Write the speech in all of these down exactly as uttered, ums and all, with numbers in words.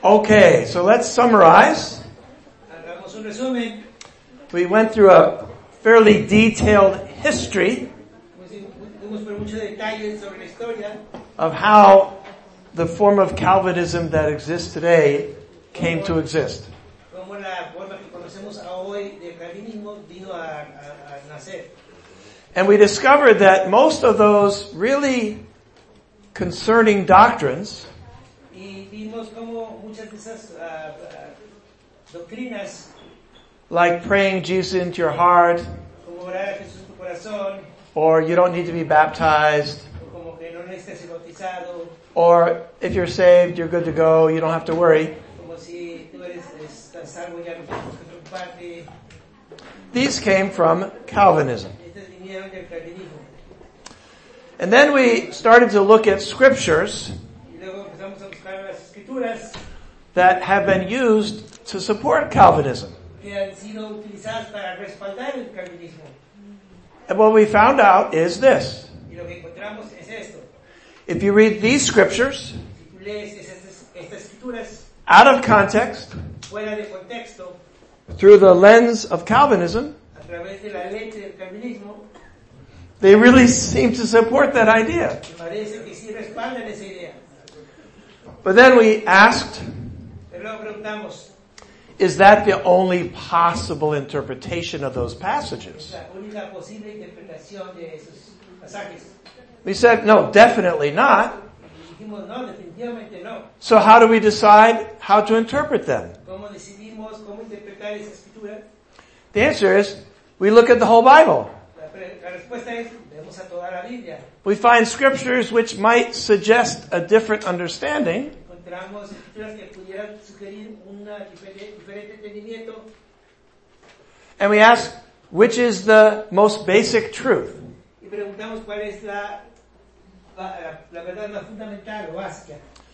Okay, so let's summarize. Hagamos un resumen. We went through a fairly detailed history Fuimos por muchos detalles sobre la historia of how the form of Calvinism that exists today came to exist. como la forma que conocemos a hoy del calvinismo vino a, a, a nacer. And we discovered that most of those really concerning doctrines Y vimos como muchas de esas uh, uh, doctrinas, like praying Jesus into your heart, como orar a Jesús en tu corazón, or you don't need to be baptized, o como que no necesitas ser bautizado, or if you're saved, you're good to go, you don't have to worry. como si tú eres estás salvo ya no tienes que preocuparte. These came from Calvinism. Estas vinieron del calvinismo. And then we started to look at scriptures Y luego empezamos a buscar las escrituras that have been used to support Calvinism. que han sido utilizadas para respaldar el calvinismo. And what we found out is this. Y lo que encontramos es esto. If you read these scriptures Si tú lees estas, estas escrituras out of context, fuera de contexto, through the lens of Calvinism, a través de la lente del calvinismo, they really seem to support that idea. me parece que sí respaldan esa idea. But then we asked, Pero luego preguntamos, is that the only possible interpretation of those ¿es passages? la única posible interpretación de esos pasajes? We said, no, definitely not. Y dijimos, no, definitivamente no. So how do we decide how to interpret them? ¿Cómo decidimos cómo interpretar esa escritura? The answer is, we look at the whole Bible. La, pre- la respuesta es, vemos a toda la Biblia. We find scriptures which might suggest a different understanding, Encontramos escrituras que pudieran sugerir un diferente, diferente entendimiento and we ask, which is the most basic truth? y preguntamos cuál es la, la, la verdad más fundamental o básica.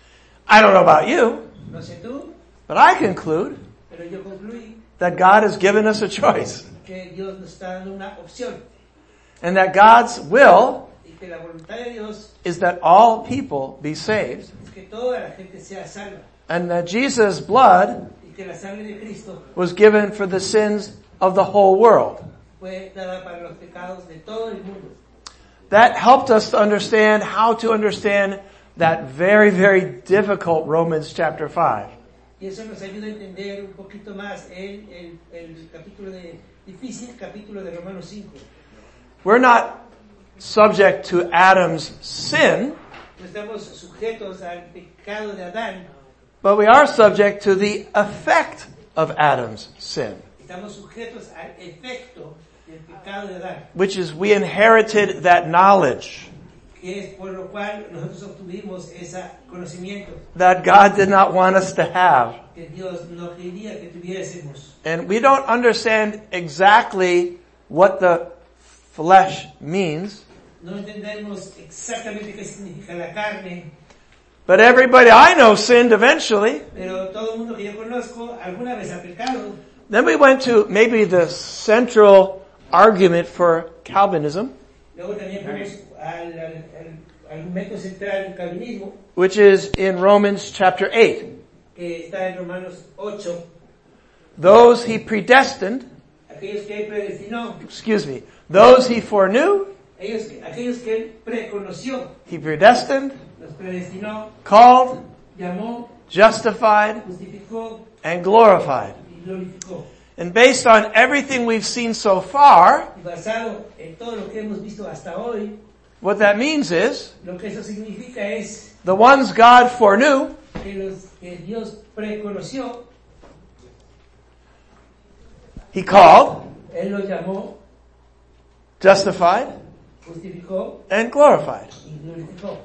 I don't know about you, No sé tú, but I conclude pero yo concluí that God has given us a choice, que Dios nos está dando una opción and that God's will y que la voluntad de Dios is that all people be saved, es que toda la gente sea salva and that Jesus' blood y que la sangre de Cristo was given for the sins of the whole world. fue dada para los pecados de todo el mundo. That helped us to understand how to understand that very, very difficult Romans chapter five. Y eso nos ayuda a entender un poquito más el, el, el capítulo de, difícil capítulo de Romanos cinco. We're not subject to Adam's sin, No estamos sujetos al pecado de Adán, but we are subject to the effect of Adam's sin, estamos sujetos al efecto del pecado de Adán, which is we inherited that knowledge que es por lo cual nosotros obtuvimos ese conocimiento that God did not want us to have. que Dios no quería que tuviésemos. And we don't understand exactly what the flesh means, No entendemos exactamente qué significa la carne, but everybody I know sinned eventually. pero todo el mundo que yo conozco alguna vez ha pecado. Then we went to maybe the central argument for Calvinism, Luego también vamos al, al, al argumento central del calvinismo, which is in Romans chapter eight. que está en Romanos ocho. Those he predestined, Aquellos que él predestinó, excuse me, those he foreknew, ellos, aquellos que él preconoció, he predestined, los predestinó, called, llamó, justified, justificó and glorified. y glorificó. And based on everything we've seen so far, Y basado en todo lo que hemos visto hasta hoy, what that means is, lo que eso significa es the ones God foreknew, que los que Dios preconoció, he called, él los llamó, justified, justificó and glorified. y glorificó.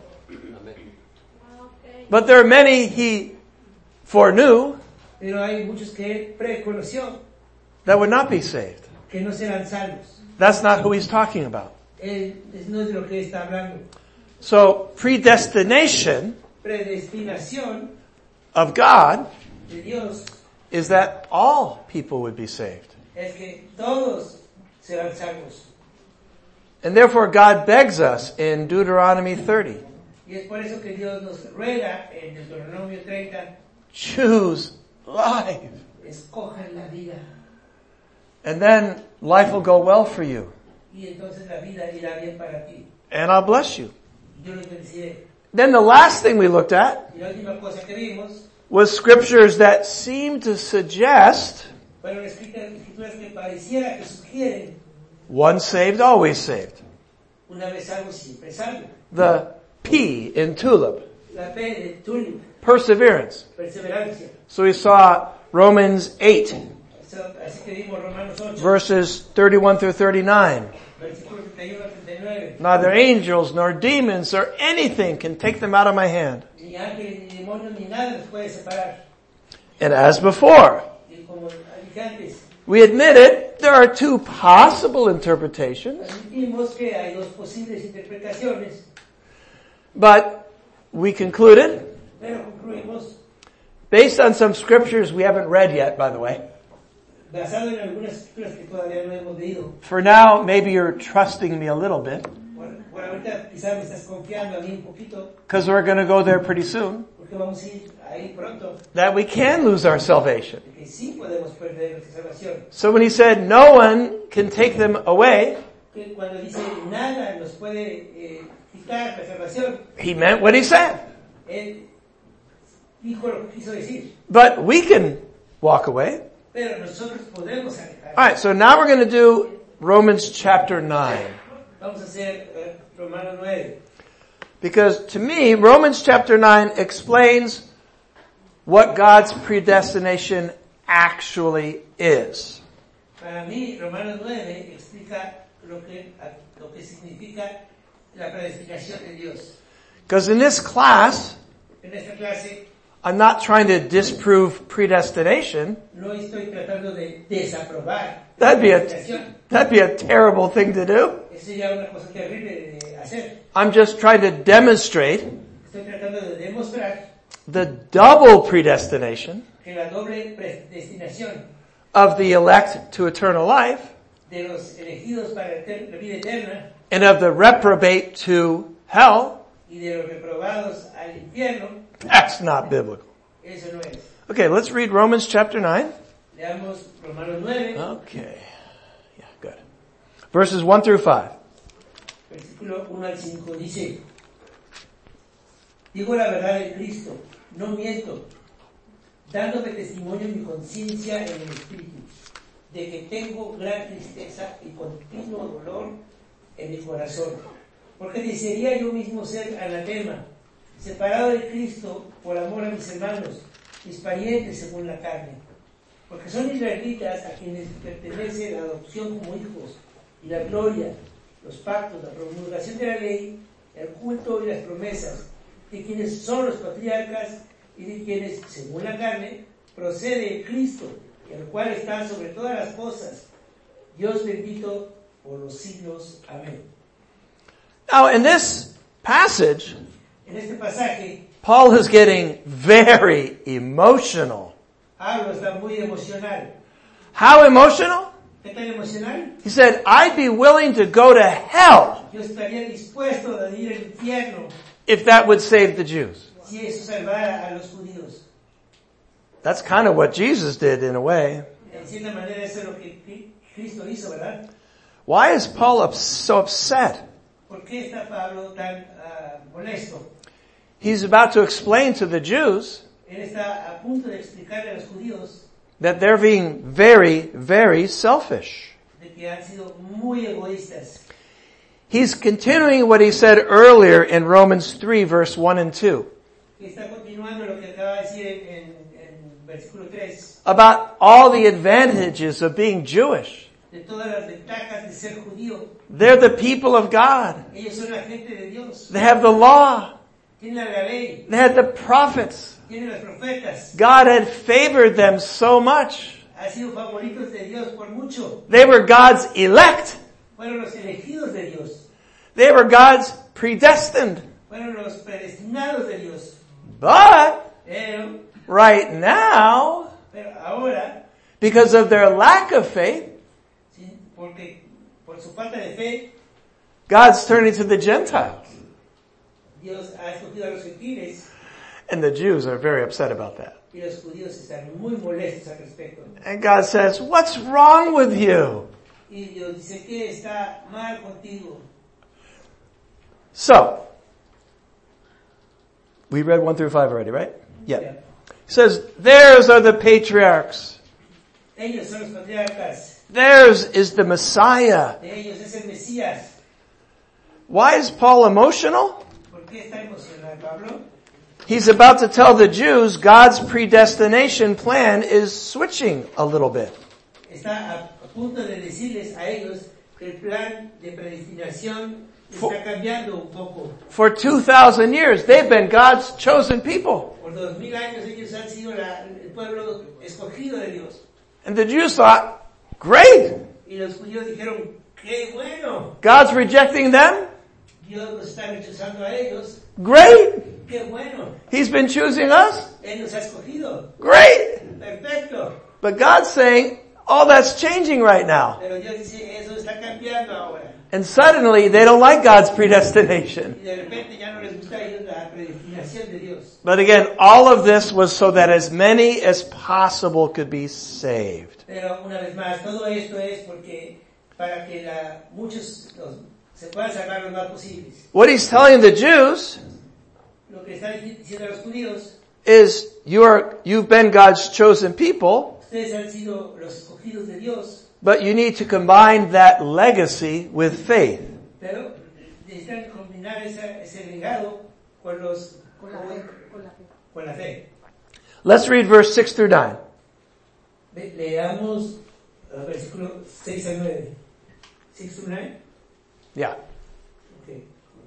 But there are many he foreknew Pero hay muchos que él preconoció that would not be saved. que no serán salvos. That's not who he's talking about. Él no es de lo que está hablando. So predestination Predestinación of God de Dios is that all people would be saved. es que todos serán salvos. And therefore God begs us in Deuteronomy thirty Y es por eso que Dios nos ruega en Deuteronomio treinta choose life. Escojan la vida. And then life will go well for you. Y entonces la vida irá bien para ti. And I'll bless you. Yo los bendeciré. Then the last thing we looked at Y la última cosa que vimos was scriptures that seem to suggest fueron escrituras que pareciera que sugieren once saved, always saved. una vez salvo, siempre salvo. The P in tulip, La P de tulip, perseverance. perseverancia. So we saw Romans eight, Así que vimos Romanos ocho, verses thirty-one through thirty-nine. versículos treinta y uno a treinta y nueve. Neither angels nor demons or anything can take them out of my hand. Ni ángeles, ni demonios, ni nada nos puede separar. And as before, Y como dije antes, we admitted there are two possible interpretations, admitimos que hay dos posibles interpretaciones, but we concluded, pero concluimos, based on some scriptures we haven't read yet, by the way. basado en algunas escrituras que todavía no hemos leído. For now, maybe you're trusting me a little bit, Por, por ahorita quizás me estás confiando a mí un poquito, because we're going to go there pretty soon, porque vamos a ir ahí pronto, that we can lose our salvation. que sí podemos perder nuestra salvación. So when he said no one can take them away, Que cuando dice nada nos puede eh, quitar la salvación, he meant what he said. él dijo lo que quiso decir. But we can walk away. Pero nosotros podemos alejar. Alright, so now we're going to do Romans chapter nine. Vamos a hacer eh, Romanos nueve. Because to me, Romans chapter nine explains what God's predestination actually is. Para mí, Romanos nueve explica lo que, lo que significa la predestinación de Dios. Because in this class, En esta clase I'm not trying to disprove predestination. no estoy tratando de desaprobar That'd be la a, predestinación. that'd be a terrible thing to do. Eso sería una cosa terrible de hacer. I'm just trying to demonstrate Estoy tratando de demostrar the double predestination que la doble predestinación of the elect to eternal life de los elegidos para la vida eterna and of the reprobate to hell, y de los reprobados al infierno, that's not biblical. eso no es. Okay, let's read Romans chapter nine. Leamos Romanos nueve, Okay. Yeah, good. Verses one through five. versículo uno al cinco, dice: Digo la verdad de Cristo, no miento, dándome testimonio en mi conciencia en el Espíritu, de que tengo gran tristeza y continuo dolor en mi corazón, porque desearía yo mismo ser anatema, separado de Cristo por amor a mis hermanos, mis parientes según la carne, porque son israelitas a quienes pertenece la adopción como hijos, y la gloria, los pactos, la promulgación de la ley, el culto y las promesas, de quienes son los patriarcas y de quienes, según la carne, procede Cristo, el cual está sobre todas las cosas. Dios bendito por los siglos. Amén. Now, in this passage, En este pasaje, Paul is getting very emotional. Pablo está muy emocional. How emotional? ¿Qué tan emocional? He said, I'd be willing to go to hell Yo estaría dispuesto a ir al infierno if that would save the Jews. si eso salvara a los judíos. That's kind of what Jesus did in a way. En cierta manera eso es lo que Cristo hizo, ¿verdad? Why is Paul up, so upset? ¿Por qué está Pablo tan uh, molesto? He's about to explain to the Jews Él está a punto de explicarle a los judíos that they're being very, very selfish. de que han sido muy egoístas. He's continuing what he said earlier in Romans three, verse one and two, Está continuando lo que acaba de decir en, en, en versículo tres, about all the advantages of being Jewish. de todas las ventajas de ser judío. They're the people of God. Ellos son la gente de Dios. They have the law. Tienen la ley, They had the prophets. tienen los profetas. God had favored them so much. Han sido favoritos de Dios por mucho. They were God's elect. Fueron los elegidos de Dios. They were God's predestined. Fueron los predestinados de Dios. But Pero, right now, pero ahora, because of their lack of faith, ¿sí? Porque por su falta de fe, God's turning to the Gentiles. Dios ha escogido a los gentiles. And the Jews are very upset about that. Y los judíos están muy molestos al respecto. And God says, what's wrong with you? Y Dios dice, ¿qué está mal contigo? So, we read one through five already, right? Yeah. Yeah. It says, theirs are the patriarchs. Ellos son los patriarcas. Theirs is the Messiah. De ellos es el Mesías. Why is Paul emotional? ¿Por qué está emocionado Pablo? He's about to tell the Jews God's predestination plan is switching a little bit. Está a, a punto de decirles a ellos que el plan de predestinación está cambiando un poco. For two thousand years, they've been God's chosen people. Por dos mil años ellos han sido la, el pueblo escogido de Dios. And the Jews thought, great! Y los judíos dijeron, ¡qué bueno! God's rejecting them? Dios los está rechazando a ellos. Great! ¡Qué bueno! He's been choosing us? Él nos ha escogido. Great! Perfecto. But God's saying, all that's changing right now. Pero Dios dice, eso está cambiando ahora. And suddenly, they don't like God's predestination. Y de repente ya no les gusta a ellos la predestinación de Dios. But again, all of this was so that as many as possible could be saved. Pero una vez más, todo esto es porque para que la, muchos los, se puedan salvar los más posibles. What he's telling the Jews Lo que está diciendo a los judíos, is you are, you've been God's chosen people, ustedes han sido los escogidos de Dios, but you need to combine that legacy with faith. pero necesitan combinar esa, ese legado con los Con la fe. Con la fe. con la fe. Let's read verse six through nine. Le- Leamos uh, versículo seis al nueve. six to nine. Yeah. Okay.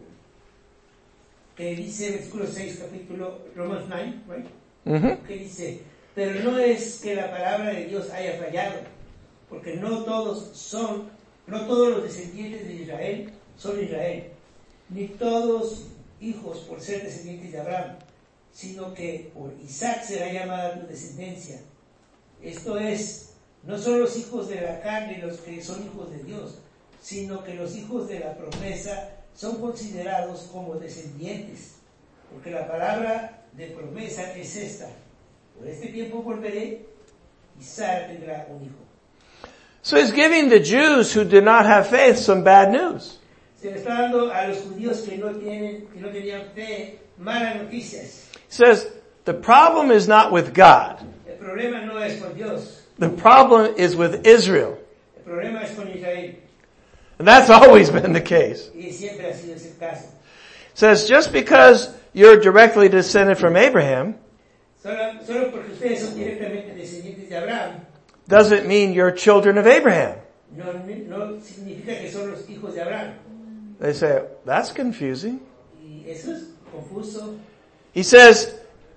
Que dice versículo seis, capítulo Romans nueve, right? Mm-hmm. Que dice, pero no es que la palabra de Dios haya fallado, porque no todos son, no todos los descendientes de Israel son Israel, ni todos hijos por ser descendientes de Abraham, sino que por Isaac será llamada tu descendencia. Esto es, no son los hijos de la carne los que son hijos de Dios, sino que los hijos de la promesa son considerados como descendientes, porque la palabra de promesa es esta: por este tiempo volveré y Sara tendrá un hijo. So he's giving the Jews who did not have faith some bad news. Se le está dando a los judíos que no tienen, que no tenían fe, malas noticias. He says, the problem is not with God. El problema no es con Dios, The problem is with Israel. el problema es con Israel, And that's always been the case. y siempre ha sido ese el caso. It says, just because you're directly descended from Abraham Solo, solo porque ustedes son directamente descendientes de Abraham, doesn't mean you're children of Abraham. no, no significa que son los hijos de Abraham. They say, that's confusing. Y eso es confuso. He says,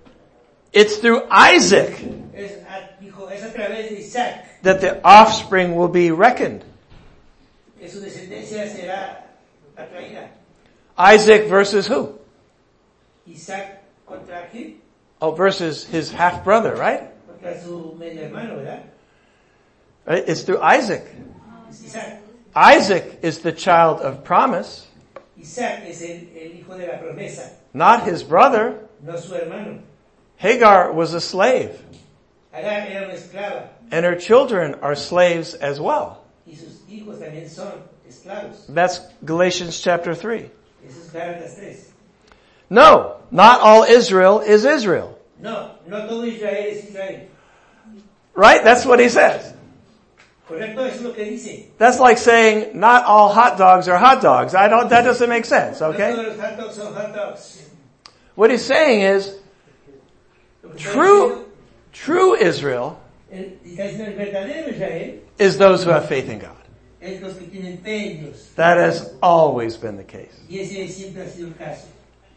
it's through Isaac Es a, dijo, es a través de Isaac that the offspring will be reckoned. que su descendencia será atraída. Isaac versus who? Isaac contra quién? Oh, versus his half-brother, right? Contra su medio hermano, ¿verdad? Right? It's through Isaac. Es Isaac. Isaac is the child of promise, Isaac es el, el hijo de la promesa, not his brother. no su hermano. Hagar was a slave, Agar era una esclava and her children are slaves as well. y sus hijos también son esclavos. That's Galatians chapter three. Eso es Gálatas tres. No, not all Israel is Israel. No, no todo Israel es Israel. Right? That's what he says. Correcto, eso es lo que dice. That's like saying not all hot dogs are hot dogs. I don't, that doesn't make sense, No okay? todos los hot dogs son hot dogs. What he's saying is, Lo que está true, true Israel diciendo, el, está diciendo el verdadero Israel is those who have faith in God. es los que tienen fe en Dios. That has always been the case. Y ese siempre ha sido el caso.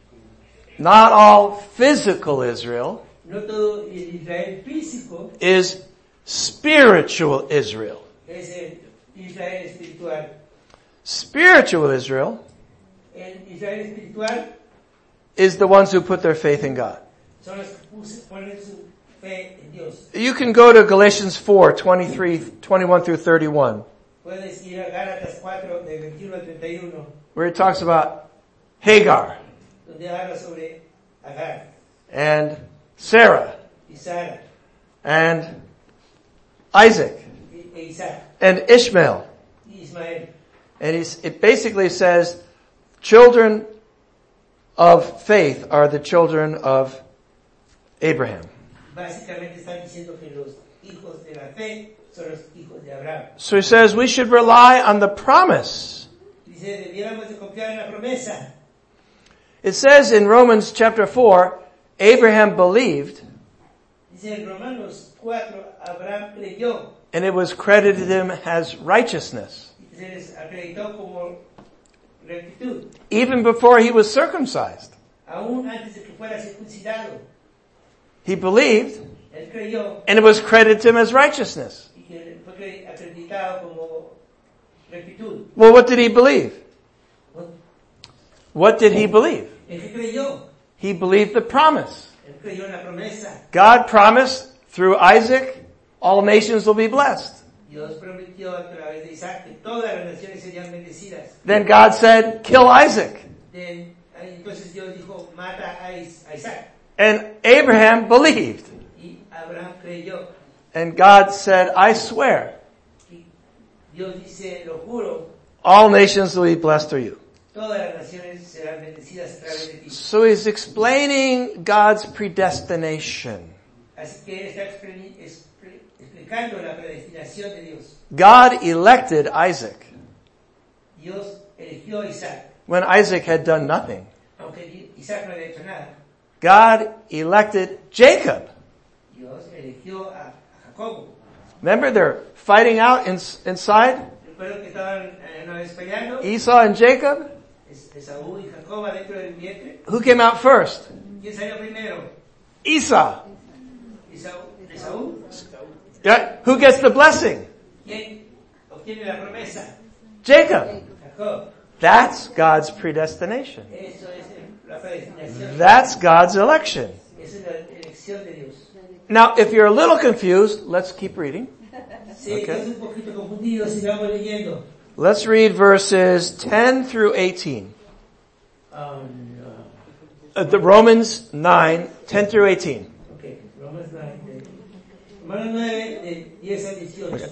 Not all physical Israel No todo el Israel físico is spiritual Israel. es el Israel espiritual. Spiritual Israel El Israel espiritual is the ones who put their faith in God. son los que puse- ponen su fe en Dios. You can go to Galatians four, twenty-three, twenty-one through thirty-one, Puedes ir a Gálatas cuatro, de veintiuno al treinta y uno, where it talks about Hagar. donde habla sobre Agar. and Sarah y Sara, and Isaac y- e Isaac, and Ishmael. y Ismael. And he's, it basically says children of faith are the children of Abraham. Básicamente están diciendo que los hijos de la fe son los hijos de Abraham. So he says we should rely on the promise. Dice, debiéramos de confiar en la promesa. It says in Romans chapter four, Abraham believed, Dice en Romanos cuatro, Abraham creyó and it was credited him as righteousness, y se les acreditó como rectitud, even before he was circumcised. aún antes de que fuera circuncidado. He believed, Él creyó and it was credited to him as righteousness. y que fue cre- acreditado como rectitud. Well, what did he believe? What did he believe? ¿En qué creyó? He believed the promise. Él creyó en la promesa. God promised through Isaac, all nations will be blessed. Dios prometió a través de Isaac que todas las naciones serían bendecidas. Then God said, kill Isaac. De- entonces Dios dijo, mata a Is- a Isaac. And Abraham believed. Y Abraham creyó. And God said, I swear, Y Dios dice, lo juro, all nations will be blessed through you. todas las naciones serán bendecidas a través de ti. So he's explaining God's predestination. Así que él está expre- expre- explicando la predestinación de Dios. God elected Isaac Dios eligió a Isaac, when Isaac had done nothing. aunque Isaac no había hecho nada. God elected Jacob. Dios eligió a, a Jacobo. Remember, they're fighting out in, inside, Recuerdo que estaban eh, una vez peleando, Esau and Jacob. Es- Esaú y Jacob adentro del vientre. Who came out first? ¿Quién salió primero? Esau. Esaú. Esaú. Yeah. Who gets the blessing? ¿Quién obtiene la promesa? Jacob. Jacob. That's God's predestination. Eso es la predestinación. That's God's election. Esa es la elección de Dios. Now, if you're a little confused, let's keep reading. Sí, Okay. estás un poquito confundido, sigamos leyendo. Let's read verses ten through eighteen. Um, Uh, the Romans nine, ten through eighteen. ok, Romanos nueve, de- Romanos nueve, de diez al dieciocho. Okay.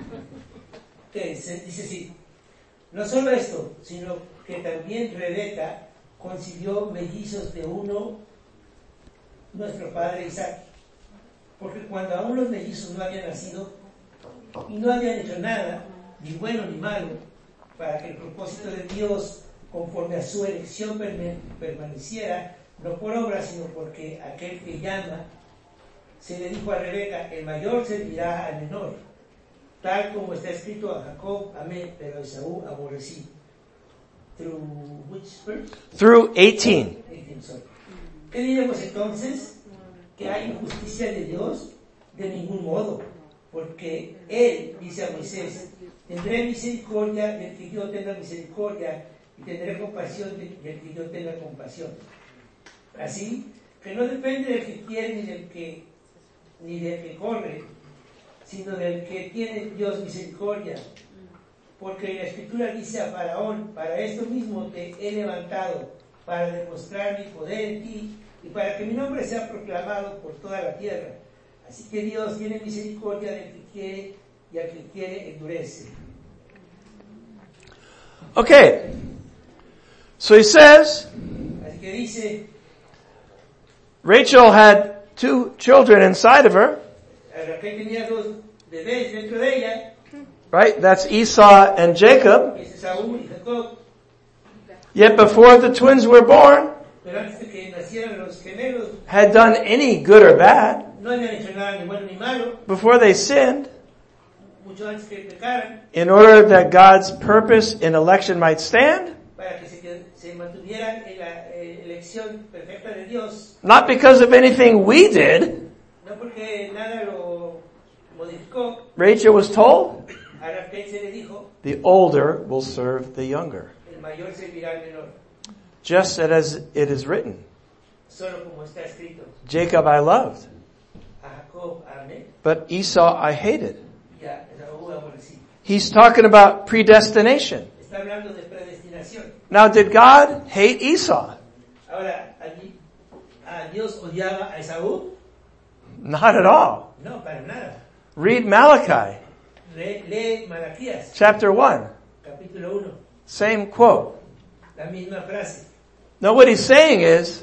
Ok, se- dice así. No solo esto, sino que también Rebeca concibió mellizos de uno, nuestro padre Isaac. Porque cuando aún los mellizos no habían nacido y no habían hecho nada, ni bueno ni malo, para que el propósito de Dios, conforme a su elección, perme- permaneciera, no por obra, sino porque aquel que llama, se le dijo a Rebeca, el mayor servirá al menor, tal como está escrito: a Jacob amé, pero a Esaú aborrecí. Through which verse? Through eighteen. eighteen, sorry. ¿Qué diremos entonces? ¿Que hay injusticia de Dios? De ningún modo, porque Él dice a Moisés, tendré misericordia del que yo tenga misericordia y tendré compasión del que yo tenga compasión. Así que no depende del que quiere ni del que, ni del que corre, sino del que tiene Dios misericordia. Porque la Escritura dice a Faraón, para esto mismo te he levantado, para demostrar mi poder en ti y para que mi nombre sea proclamado por toda la tierra. Así que Dios tiene misericordia del que quiere y al que quiere endurece. Okay. So he says, Así que dice, Rachel had two children inside of her, Raquel tenía dos bebés dentro de ella, right? That's Esau and Jacob. que es Esaú y Jacob, Yet before the twins were born, pero antes de que nacieran los gemelos, had done any good or bad, no habían hecho nada ni bueno ni malo, before they sinned, mucho antes que pecaran, in order that God's purpose in election might stand, para que se, se mantuvieran en la eh, elección perfecta de Dios, not because of anything we did. no porque nada lo modificó. Rachel was told, A Raquel se le dijo, the older will serve the younger. el mayor servirá al menor, Just as it is written, solo como está escrito, Jacob I loved, a Jacob amé but Esau I hated. y a Esaú aborrecí. He's talking about predestination. Está hablando de predestinación. Now, did God hate Esau? Ahora, allí, a Dios odiaba a Esaú? Not at all. No, para nada. Read Malachi, Lee, lee Malaquías, chapter one. capítulo uno. Same quote. La misma frase. No, what he's saying is,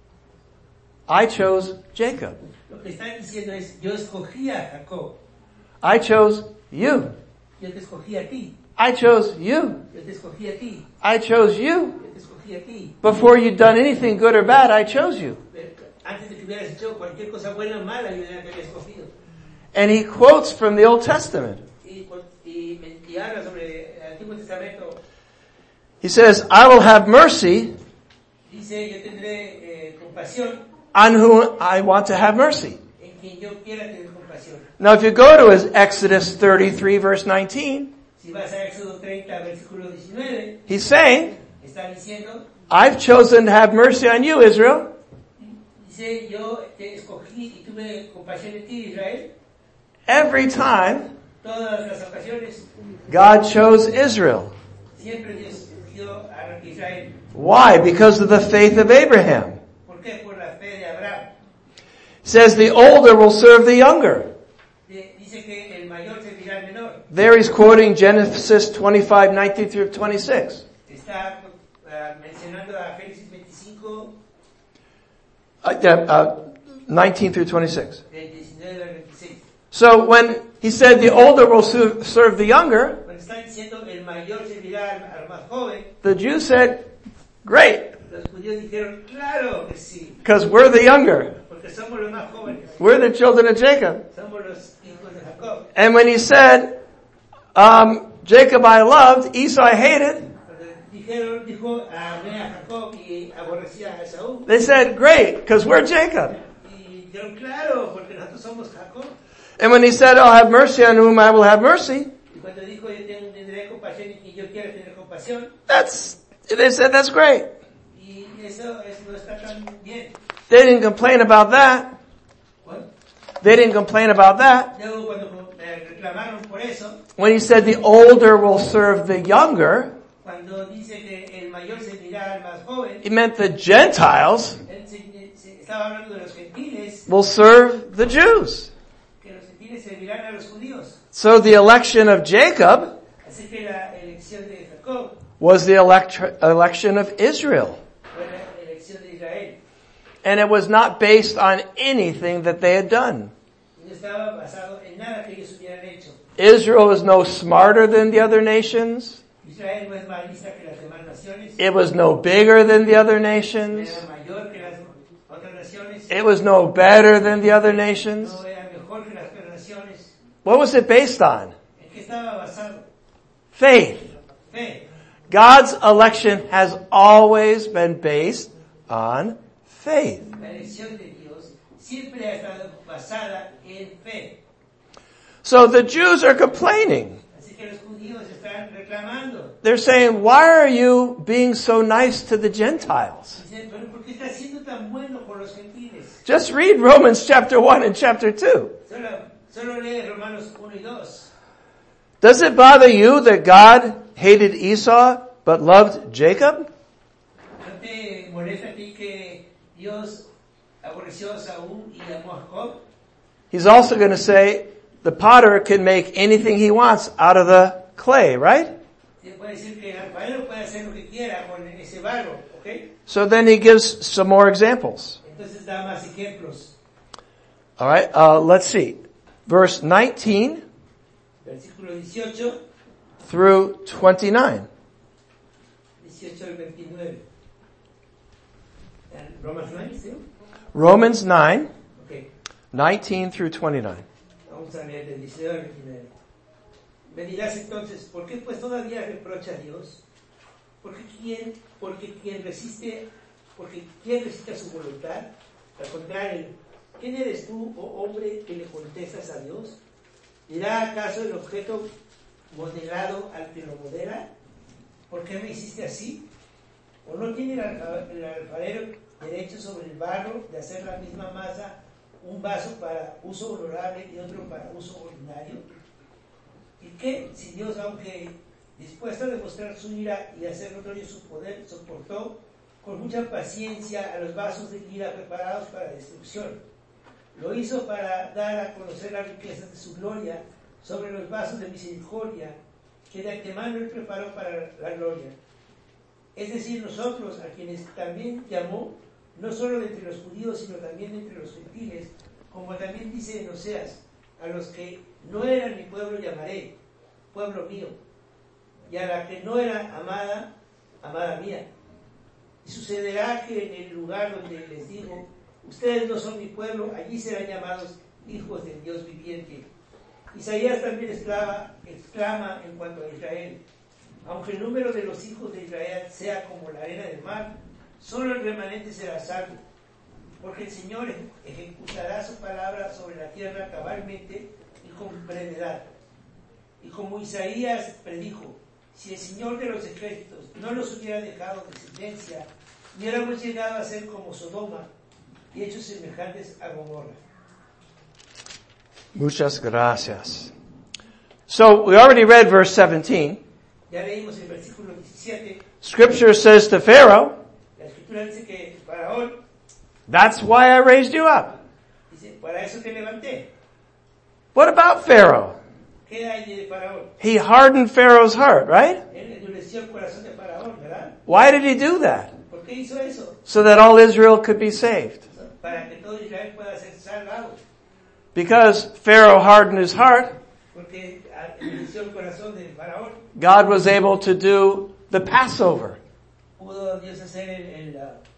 I chose Jacob. Lo que están diciendo es, yo escogí a Jacob. I chose you. Yo te escogí a ti. I chose you. Yo te escogí a ti. I chose you. Yo te escogí a ti. Before you'd done anything good or bad, I chose you. Pero antes de que hubieras hecho cualquier cosa buena o mala, yo ya te había escogido. And he quotes from the Old Testament. Y, y, y habla sobre el Antiguo Testamento. He says, I will have mercy Dice, yo tendré eh, compasión on whom I want to have mercy. en quien yo quiera tener compasión. Now if you go to his Exodus thirty-three verse nineteen, Si vas a Éxodo treinta, versículo diecinueve, he's saying, está diciendo, I've chosen to have mercy on you, Israel. dice, yo te escogí y tuve compasión de ti, Israel. Every time Todas las ocasiones, God chose Israel. siempre Dios escogió a Israel. Why? Because of the faith of Abraham. ¿Por qué? Por la fe de Abraham. He says the older will serve the younger. Dice que el mayor servirá al menor. There he's quoting Genesis twenty-five, nineteen through twenty-six. Está uh, mencionando a Génesis veinticinco, Uh, uh, nineteen through twenty-six. del diecinueve al veintiséis. So when he said the older will su- serve the younger, Cuando está diciendo el mayor servirá al, al más joven, the Jews said, great, los judíos dijeron, claro que sí, because we're the younger. porque somos los más jóvenes, We're the children of Jacob. somos los hijos de Jacob. And when he said, um, Jacob I loved, Esau I hated, Cuando dijeron, dijo, amé a Jacob y aborrecía a Esaú, they said, great, because we're Jacob. y dijeron, claro, porque nosotros somos Jacob. And when he said, I'll have mercy on whom I will have mercy, Y cuando dijo, yo tengo- tendré compasión y yo quiero tener compasión, that's, they said, that's great. y eso es, no está tan bien. They didn't complain about that. Bueno, They didn't complain about that. luego cuando eh, reclamaron por eso, When he said the older will serve the younger, cuando dice que el mayor servirá al más joven, it meant the Gentiles él se, se estaba hablando de los gentiles, will serve the Jews. que los gentiles servirán a los judíos. So the election of Jacob Así que la elección de Jacob was the elect- election of Israel. fue la elección de Israel. And it was not based on anything that they had done. No estaba basado en nada que ellos hubieran hecho. Israel was no smarter than the other nations. Israel no es más lista que las demás naciones, It was no bigger than the other no nations. era mayor que las otras naciones, It was no better than the other nations. no era mejor que las otras naciones. What was it based on? ¿En qué estaba basado? Faith. Fe. God's election has always been based on faith. La elección de Dios siempre ha estado basada en fe. So the Jews are complaining. Así que los judíos están reclamando. They're saying, why are you being so nice to the Gentiles? Dicen, pero ¿por qué está siendo tan bueno con los gentiles? Just read Romans chapter one and chapter two. Solo, solo lee Romanos uno y dos. Does it bother you that God hated Esau but loved Jacob? ¿No te molesta a ti que Dios aborreció a Saúl y amó a Jacob? He's also going to say the potter can make anything he wants out of the clay, right? Se puede decir que el alfarero puede hacer lo que quiera con ese barro, ¿ok? So then he gives some more examples. Entonces da más ejemplos. All right, uh, let's see. Verse nineteen Versículo dieciocho, through twenty-nine. dieciocho al veintinueve. And Romans nueve, ¿sí? Romans nine, Ok, nineteen through twenty-nine. vamos a leer del diecinueve al veintinueve. Me dirás entonces, ¿por qué pues todavía reprocha a Dios? Porque quien, porque quien resiste, porque quien resiste a su voluntad, al contrario, ¿quién eres tú, oh hombre, que le contestas a Dios? ¿Dirá acaso el objeto modelado al que lo modela? ¿Por qué me hiciste así? ¿O no tiene el, alfa- el alfarero derecho sobre el barro de hacer la misma masa, un vaso para uso honorable y otro para uso ordinario? ¿Y qué si Dios, aunque dispuesto a demostrar su ira y hacer notorio su poder, soportó con mucha paciencia a los vasos de ira preparados para destrucción. Lo hizo para dar a conocer las riquezas de su gloria sobre los vasos de misericordia que de antemano Él preparó para la gloria. Es decir, nosotros, a quienes también llamó, no solo de entre los judíos, sino también entre los gentiles, como también dice en Oseas, a los que no eran mi pueblo llamaré, pueblo mío, y a la que no era amada, amada mía. Y sucederá que en el lugar donde les digo, ustedes no son mi pueblo, allí serán llamados hijos del Dios viviente. Isaías también exclama, exclama en cuanto a Israel, aunque el número de los hijos de Israel sea como la arena del mar, solo el remanente será salvo, porque el Señor ejecutará su palabra sobre la tierra cabalmente y con brevedad. Y como Isaías predijo, si el Señor de los ejércitos no nos hubiera dejado descendencia, hubiéramos llegado a ser como Sodoma y hechos semejantes a Gomorra. Muchas gracias. So, we already read verse seventeen. Ya leímos el versículo diecisiete. Scripture says to Pharaoh, La escritura dice que Faraón, that's why I raised you up. dice, para eso te levanté. What about Pharaoh? ¿Qué hay de Faraón? He hardened Pharaoh's heart, right? Él endureció el corazón de Faraón, ¿verdad? Why did he do that? ¿Por qué hizo eso? So that all Israel could be saved. Para que todo Israel pueda ser salvado. Because Pharaoh hardened his heart, Porque endureció el corazón de Faraón. God was able to do the Passover, Pudo Dios hacer el, el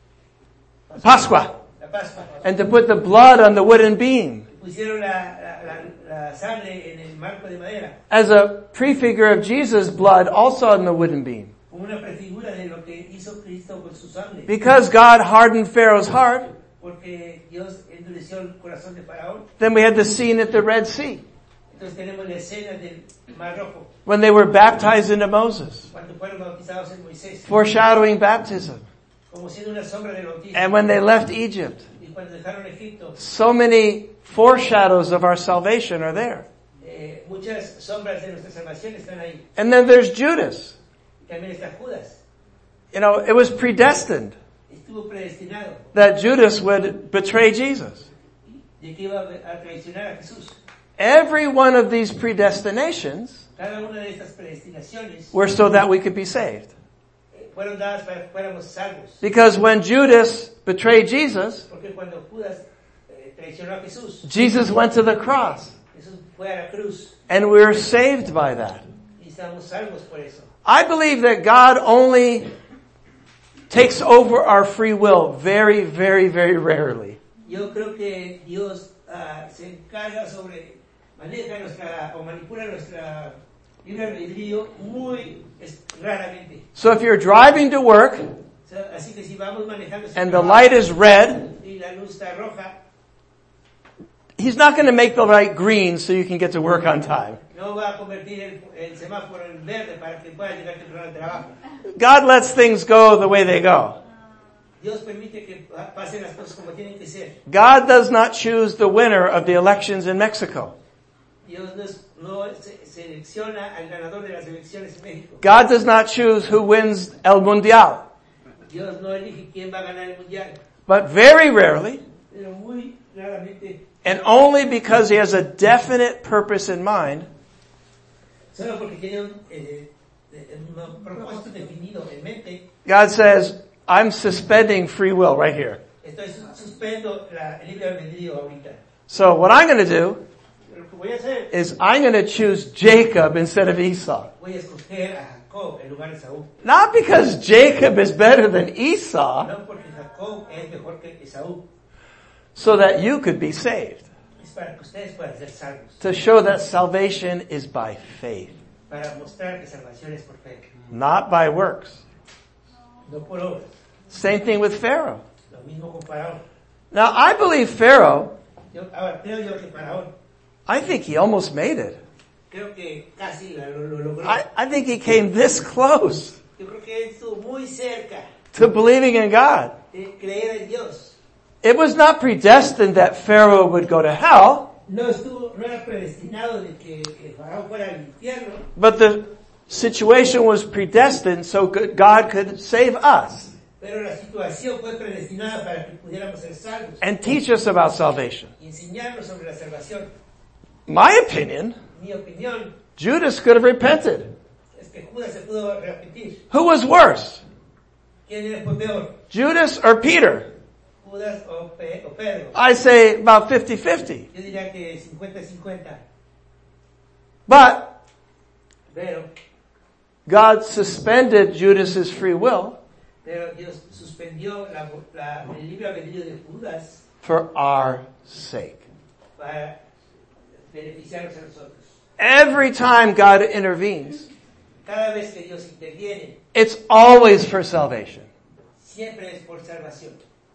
uh, Pascua, la Pascua. and to put the blood on the wooden beam Pusieron la, la, la, la sangre en el marco de madera, as a prefigure of Jesus' blood also on the wooden beam. como una prefigura de lo que hizo Cristo con su sangre. Because God hardened Pharaoh's heart, Porque Dios endureció el corazón de Faraón. then we had the scene at the Red Sea Entonces tenemos la escena del Mar Rojo, when they were baptized into Moses, cuando fueron bautizados en Moisés, foreshadowing baptism. como siendo una sombra del bautismo. And when they left Egypt, Y cuando dejaron Egipto, so many foreshadows of our salvation are there. eh, muchas sombras de nuestra salvación están ahí. And then there's Judas. También está Judas. You know, it was predestined Estuvo predestinado that Judas would betray Jesus. de que iba a traicionar a Jesús. Every one of these predestinations Cada una de estas predestinaciones were so that we could be saved. eh, fueron dadas para que fuéramos salvos. Because when Judas betrayed Jesus, Porque cuando Judas eh, traicionó a Jesús, Jesus went to the cross. Jesús fue a la cruz And we were saved by that. y estamos salvos por eso. I believe that God only takes over our free will very, very, very rarely. Yo creo que Dios uh, se encarga sobre, maneja nuestra, o manipula nuestra libre albedrío muy es, raramente. So if you're driving to work O sea, así que si vamos manejando and the light is red, y la luz está roja, He's not going to make the light green so you can get to work on time. no va a convertir el, el semáforo en verde para que pueda llegar temprano al trabajo. God lets things go the way they go. Dios permite que pasen las cosas como tienen que ser. God does not choose the winner of the elections in Mexico. Dios no, es- no se- selecciona al ganador de las elecciones en México. God does not choose who wins El Mundial. Dios no elige quién va a ganar el mundial, But very rarely, pero muy raramente, and only because He has a definite purpose in mind, solo porque tiene un, eh, eh, un propósito definido en mente, God says, I'm suspending free will right here. estoy sus- suspendo la, el libre albedrío ahorita. So what I'm going to do Pero lo que voy a hacer, is I'm going to choose Jacob instead of Esau. voy a escoger a Jacob en lugar de Saúl. Not because Jacob is better than Esau, No porque Jacob es mejor que Esaú, so that you could be saved. es para que ustedes puedan ser salvos, To show that salvation is by faith, para mostrar que salvación es por fe, not by works. no por obras. Same thing with Pharaoh. Lo mismo con Faraón. Now I believe Pharaoh, Yo, ahora, creo yo que Faraón, I think he almost made it. creo que casi lo, lo, lo logró. I, I think he came this close Yo creo que él estuvo muy cerca to believing in God. de creer en Dios. It was not predestined that Pharaoh would go to hell, No estuvo, no era predestinado de que, que Faraón fuera al infierno, but the situation was predestined so God could save us. Pero la situación fue predestinada para que pudiéramos ser salvos. And teach us about salvation. Y enseñarnos sobre la salvación. My opinion, Mi opinión Judas could have repented. es que Judas se pudo arrepentir. Who was worse, ¿Quién era fue peor? Judas or Peter? Judas o, Pe- o Pedro. I say about fifty-fifty. Yo diría que cincuenta cincuenta. But Pero, God suspended Judas's free will pero Dios suspendió la, la, el libre albedrío de Judas for our sake. para beneficiarnos a nosotros. Every time God intervenes, Cada vez que Dios interviene, it's always for salvation. siempre es por salvación.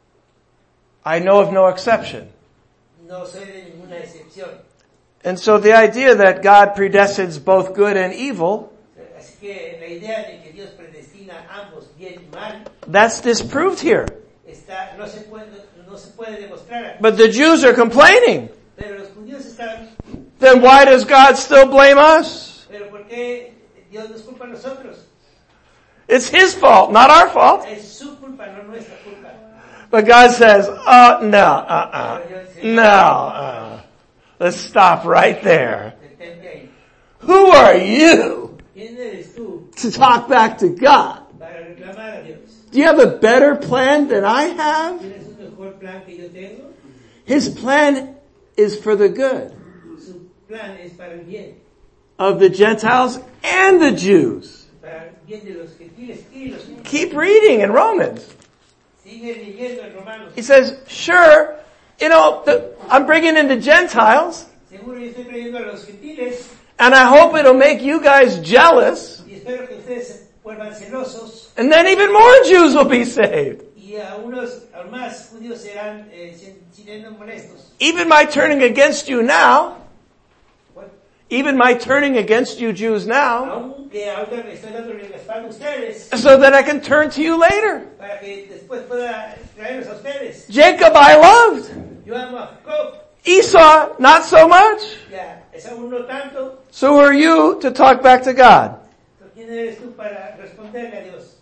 I know of no exception. No soy de ninguna excepción. And so the idea that God predestines both good and evil, Así que la idea de que Dios predestina ambos, bien y mal, that's disproved here. está, no, se puede, no se puede demostrar. But the Jews are complaining. Pero los judíos están, Then why does God still blame us? pero ¿por qué Dios nos culpa a nosotros? It's His fault, not our fault. Es su culpa, no nuestra culpa. But God says, oh, no, uh-uh, no, uh, let's stop right there. Detente ahí. Who are you ¿Quién eres tú to talk back to God? para reclamar a Dios? Do you have a better plan than I have? ¿Tienes un mejor plan que yo tengo? His plan is for the good Su plan es para el bien, of the Gentiles and the Jews. para el bien de los gentiles y los judíos. Keep reading in Romans. Sigue leyendo en Romanos. He says, sure, you know, the, I'm bringing in the Gentiles, Seguro yo estoy trayendo a los gentiles and I hope it'll make you guys jealous, y espero que ustedes se vuelvan celosos and then even more Jews will be saved. y a unos, a más judíos serán eh, siendo molestos. Even my turning against you now, What? even my turning against you Jews now, Aunque ahora me estoy dando la espalda a ustedes so that I can turn to you later. para que después pueda traerlos a ustedes. Jacob I loved. Yo amo a Jacob, Esau, not so much. ya, es aún no tanto. So who are you to talk back to God? Pero ¿quién eres tú para responderle a Dios?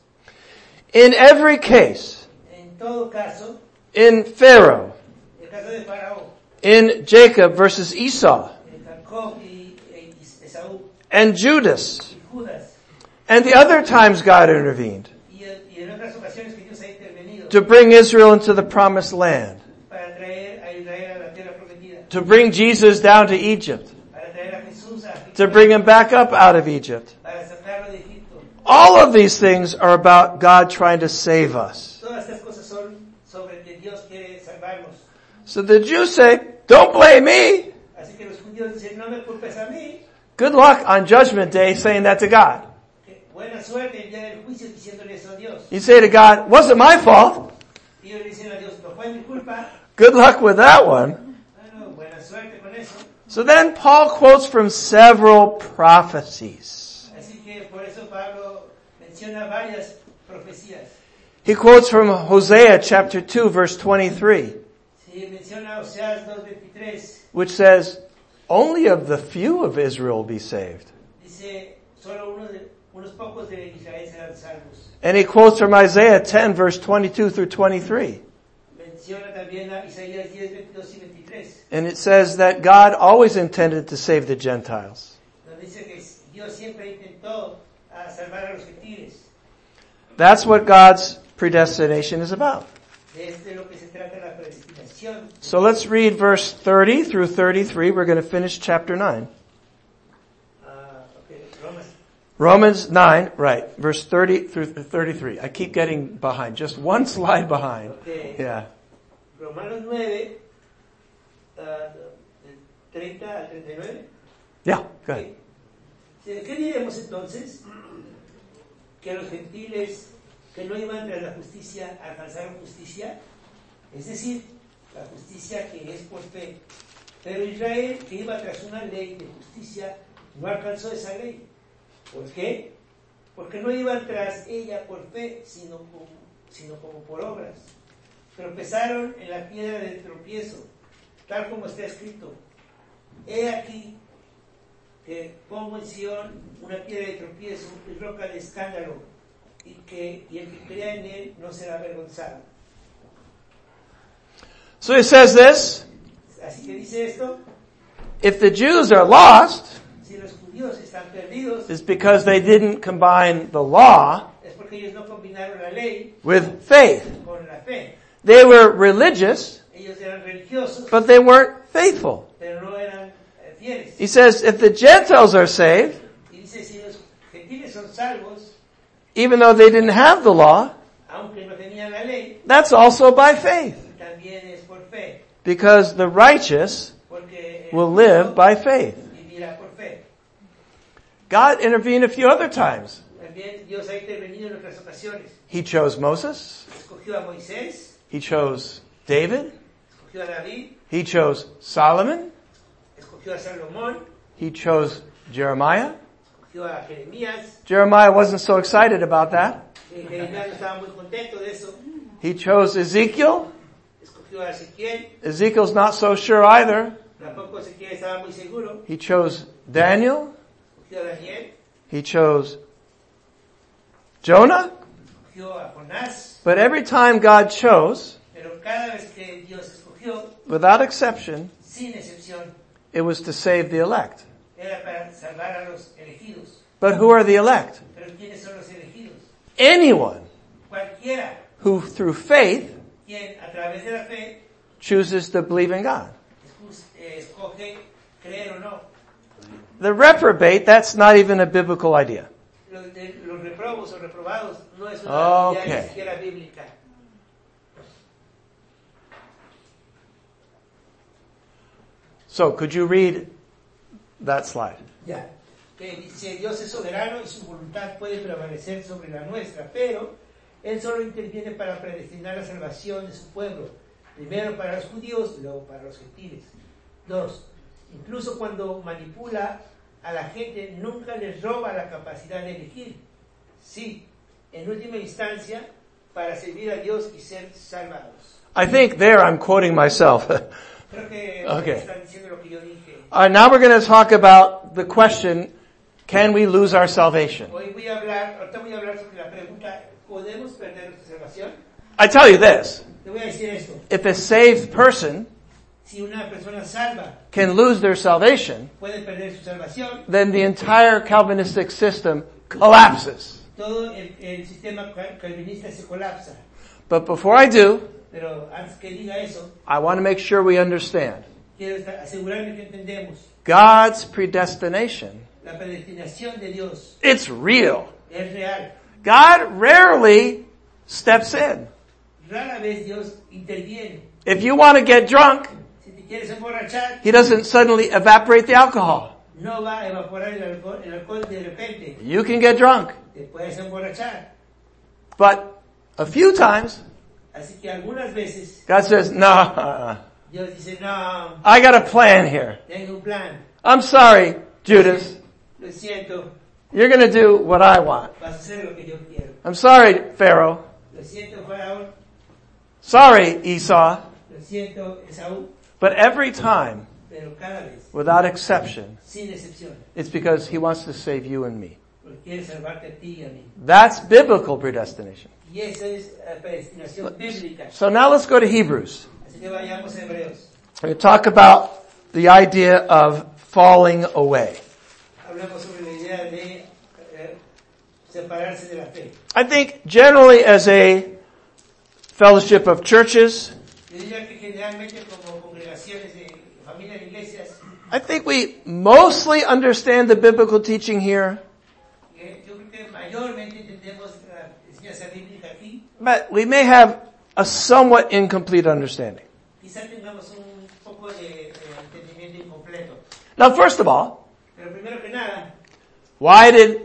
In every case, En todo caso, in Pharaoh, el caso de Faraón, in Jacob versus Esau, en Jacob y, y Esaú and Judas, y Judas, and the other times God intervened y, y en otras ocasiones que Dios ha intervenido to bring Israel into the promised land, para traer a Israel a la tierra prometida, to bring Jesus down to Egypt, para traer a Jesús a Egipto, to bring him back up out of Egypt. para sacarlo de Egipto. All of these things are about God trying to save us. Todas estas cosas son sobre que Dios quiere salvarnos. So the Jews say, don't blame me. Así que los judíos dicen, no me culpes a mí. Good luck on Judgment Day saying that to God. Que buena suerte en día del juicio diciéndole eso a Dios. You say to God, wasn't my fault. Y ellos le dicen a Dios, no fue mi culpa. Good luck with that one. Bueno, buena suerte con eso. So then Paul quotes from several prophecies. Así que por eso Pablo menciona varias profecías. He quotes from Hosea chapter two verse twenty-three, Sí, menciona Oseas dos veintitrés. which says, only of the few of Israel will be saved. Dice, solo uno de, unos pocos de Israel serán salvos. And he quotes from Isaiah ten verse twenty-two through twenty-three. Menciona también a Isaías diez, veintidós y veintitrés. And it says that God always intended to save the Gentiles. Donde dice que Dios siempre intentó a salvar a los gentiles. That's what God's predestination is about. De esto es lo que se trata la predestinación. So let's read verse thirty through thirty-three. We're going to finish chapter nine. Ah, okay, Romas. Romans nine, right, verse thirty through thirty-three. I keep getting behind, just one slide behind. Okay. Yeah. Romanos nueve, uh, treinta al treinta y nueve. Yeah, go ahead. Okay. ¿Qué diremos entonces? Que los gentiles que no iban tras la justicia alcanzaron justicia, es decir, la justicia que es por fe. Pero Israel, que iba tras una ley de justicia, no alcanzó esa ley. ¿Por qué? Porque no iban tras ella por fe, sino como, sino como por obras. Tropezaron en la piedra del tropiezo, tal como está escrito. He aquí que pongo en Sion una piedra de tropiezo y roca de escándalo, y, que, y el que crea en él no será avergonzado. So he says this, Así que dice esto, if the Jews are lost, si los judíos están perdidos, it's because they didn't combine the law es porque ellos no combinaron la ley with faith. con la fe. They were religious, Ellos eran religiosos, but they weren't faithful. pero no eran eh, fieles. He says, if the Gentiles are saved, Y dice, si los gentiles son salvos, even though they didn't have the law, aunque no tenían la ley, that's also by faith. también es por fe, Because the righteous porque el will live justo by faith. vivirá por fe. God intervened a few other times. También Dios ha intervenido en otras ocasiones. He chose Moses. Escogió a Moisés, He chose David. escogió a David, He chose Solomon. escogió a Salomón, He chose Jeremiah. escogió a Jeremías. Jeremiah wasn't so excited about that. Eh, Jeremías no estaba muy contento de eso. He chose Ezekiel. Escogió a Ezequiel, Ezekiel's not so sure either. tampoco Ezequiel estaba muy seguro. He chose Daniel. Escogió a Daniel, He chose Jonah. escogió a Jonás. But every time God chose, Pero cada vez que Dios escogió, without exception, sin excepción, it was to save the elect. era para salvar a los elegidos. But who are the elect? Pero ¿quiénes son los elegidos? Anyone Cualquiera who through faith quien a través de la fe chooses to believe in God. escu- eh, escoge creer o no. The reprobate, that's not even a biblical idea. Los, de, los reprobos o reprobados no es una idea Okay. ni siquiera bíblica. So could you read that slide? Ya. Que dice, Dios es soberano y su voluntad puede prevalecer sobre la nuestra, pero Él solo interviene para predestinar la salvación de su pueblo, primero para los judíos, luego para los gentiles. Dos, incluso cuando manipula a la gente, nunca les roba la capacidad de elegir. Sí, en última instancia, para servir a Dios y ser salvados. I think there I'm quoting myself. Creo que Okay. están diciendo lo que yo dije. All right, now we're going to talk about the question, can we lose our salvation? Hoy voy a hablar, ahorita voy a hablar sobre la pregunta, ¿podemos perder nuestra salvación? I tell you this, Te voy a decir esto. if a saved person Si una persona salva can lose their salvation, puede perder su salvación, then the entire Calvinistic system collapses. todo el, el sistema cal- calvinista se colapsa. But before I do, Pero antes que diga eso, I want to make sure we understand. quiero estar- asegurarme que entendemos God's predestination, la predestinación de Dios it's real. es real. God rarely steps in. Rara vez Dios interviene. If you want to get drunk, Si te quieres emborrachar, He doesn't suddenly evaporate the alcohol. no va a evaporar el alcohol, el alcohol de repente. You can get drunk. Te puedes emborrachar. But a few times, Así que algunas veces God says, no, uh-uh. Dios dice, no, I got a plan here. tengo un plan. I'm sorry, Judas. Lo siento, You're going to do what I want. vas a hacer lo que yo quiero. I'm sorry, Pharaoh. Lo siento, Faraón. Sorry, Esau. Lo siento, Esaú. But every time, Pero cada vez, without exception, sin excepción, it's because He wants to save you and me. porque quiere salvarte a ti y a mí. That's biblical predestination. Y esa es la predestinación bíblica. So now let's go to Hebrews. Así que vayamos a Hebreos. We're going to talk about the idea of falling away. Hablamos sobre la idea de eh, separarse de la fe. I think generally as a fellowship of churches, Yo diría que generalmente como congregaciones de familias de iglesias, I think we mostly understand the biblical teaching here, eh, yo creo que mayormente entendemos la enseñanza bíblica aquí. but we may have a somewhat incomplete understanding. Quizá tengamos un poco de, de entendimiento incompleto. Now, first of all, Pero primero que nada, why did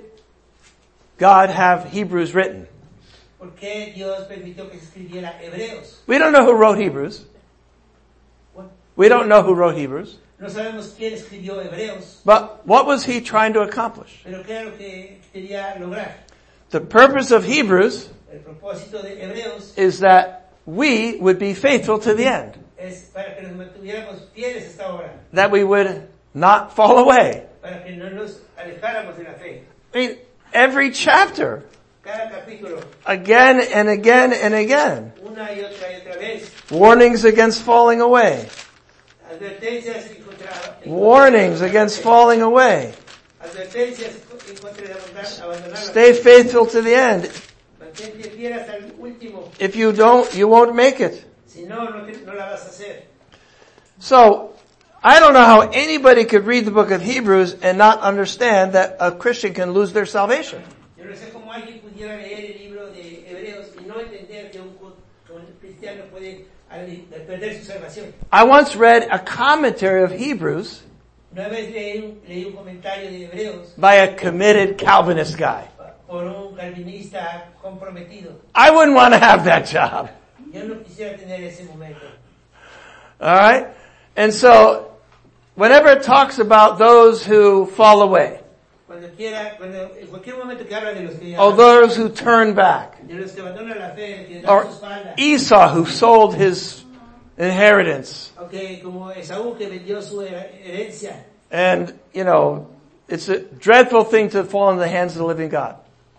God have Hebrews written? ¿por qué Dios permitió que se escribiera Hebreos? We don't know who wrote Hebrews. What? We don't know who wrote Hebrews. No sabemos quién escribió Hebreos, But what was he trying to accomplish? pero qué era lo que quería lograr. The purpose of Hebrews El propósito de Hebreos is that we would be faithful to the end. es para que nos mantuviéramos fieles hasta ahora, That we would not fall away. para que no nos alejáramos de la fe. I mean, every chapter cada capítulo, again and again and again. una y otra y otra vez, Warnings against falling away. advertencias en contra, en Warnings contra- against falling away. advertencias en contra de abandonar, abandonar la Stay fe. faithful to the end. Mantente fiel hasta el último. If you don't, you won't make it. Si no, no, te- no la vas a hacer. So, I don't know how anybody could read the book of Hebrews and not understand that a Christian can lose their salvation. Yo no sé cómo alguien pudiera leer el libro de Hebreos y no entender que un, cu- que un cristiano puede al- perder su salvación. I once read a commentary of Hebrews Una vez leí un, leí un comentario de Hebreos by a committed Calvinist guy. por un calvinista comprometido. I wouldn't want to have that job. Yo no quisiera tener ese momento. Alright? And so, whenever it talks about those who fall away, Cuando quiera, cuando, en cualquier momento que habla de los que, or those who turn back, de los que abandonan la fe, de que dan or su espalda, Esau who sold his inheritance, okay, como Esaú que vendió su her- herencia, and, you know, it's a dreadful thing to fall in the hands of the living God.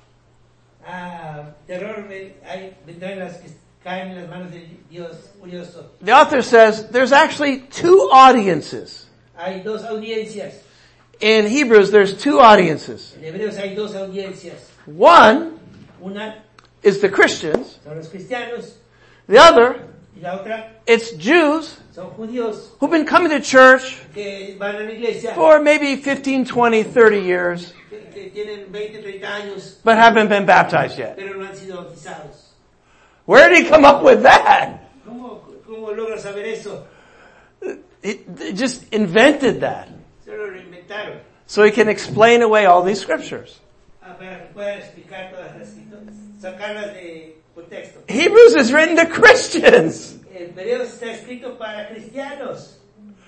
ah, terror ve- hay, vendrán las que caen en las manos de Dios furioso. The author says there's actually two audiences. Hay dos audiencias. In Hebrews, there's two audiences. En Hebreos hay dos audiencias. One Una is the Christians. son los cristianos The other, y la otra it's Jews son judíos who've been coming to church que van a la iglesia, for maybe fifteen, twenty, thirty years, que, que tienen veinte, treinta años, but haven't been baptized yet. pero no han sido bautizados. Where did he come up with that? ¿Cómo, cómo logra saber eso? He he just invented that. Solo lo inventaron So he can explain away all these scriptures. ah, para que puedan explicar todas las escrituras, sacarlas de contexto. Hebrews is written to Christians. Hebreos está escrito para cristianos.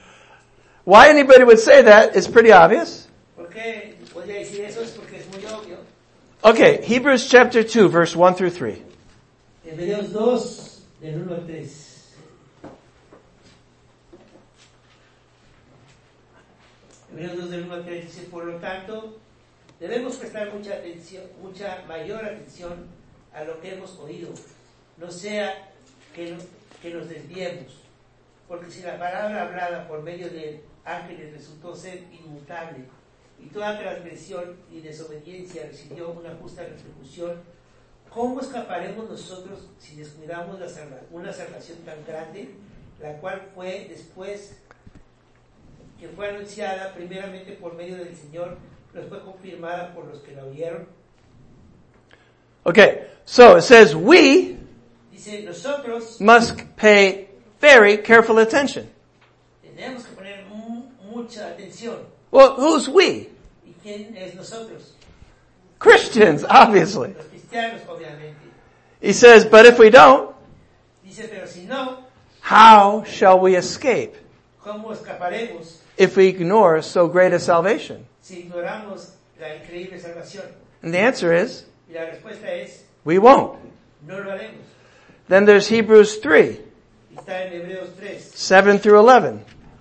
Why anybody would say that is pretty obvious. ¿Por qué podría decir eso? Es porque es muy obvio. Okay, Hebrews chapter two, verse one through three. Hebreos dos, del uno al tres. Hebreos dos del uno al tres dice, por lo tanto, debemos prestar mucha atención, mucha mayor atención a lo que hemos oído, no sea que, no- que nos desviemos, porque si la palabra hablada por medio de ángeles resultó ser inmutable, y toda transgresión y desobediencia recibió una justa retribución, ¿cómo escaparemos nosotros si descuidamos la salva- una salvación tan grande, la cual fue después que fue anunciada primeramente por medio del Señor, pero fue confirmada por los que la oyeron? Okay, so it says we Dice, nosotros must pay very careful attention. tenemos que poner mu- mucha atención. Well, who's we? ¿Y quién es nosotros? Christians, obviously. Los cristianos, obviamente. He says, but if we don't, Dice, pero si no, how shall we escape ¿cómo escaparemos if we ignore so great a salvation? si ignoramos la increíble salvación? And the answer is, Y la respuesta es, we won't. no lo haremos. Then there's Hebrews three, Y está en Hebreos tres, seven through eleven.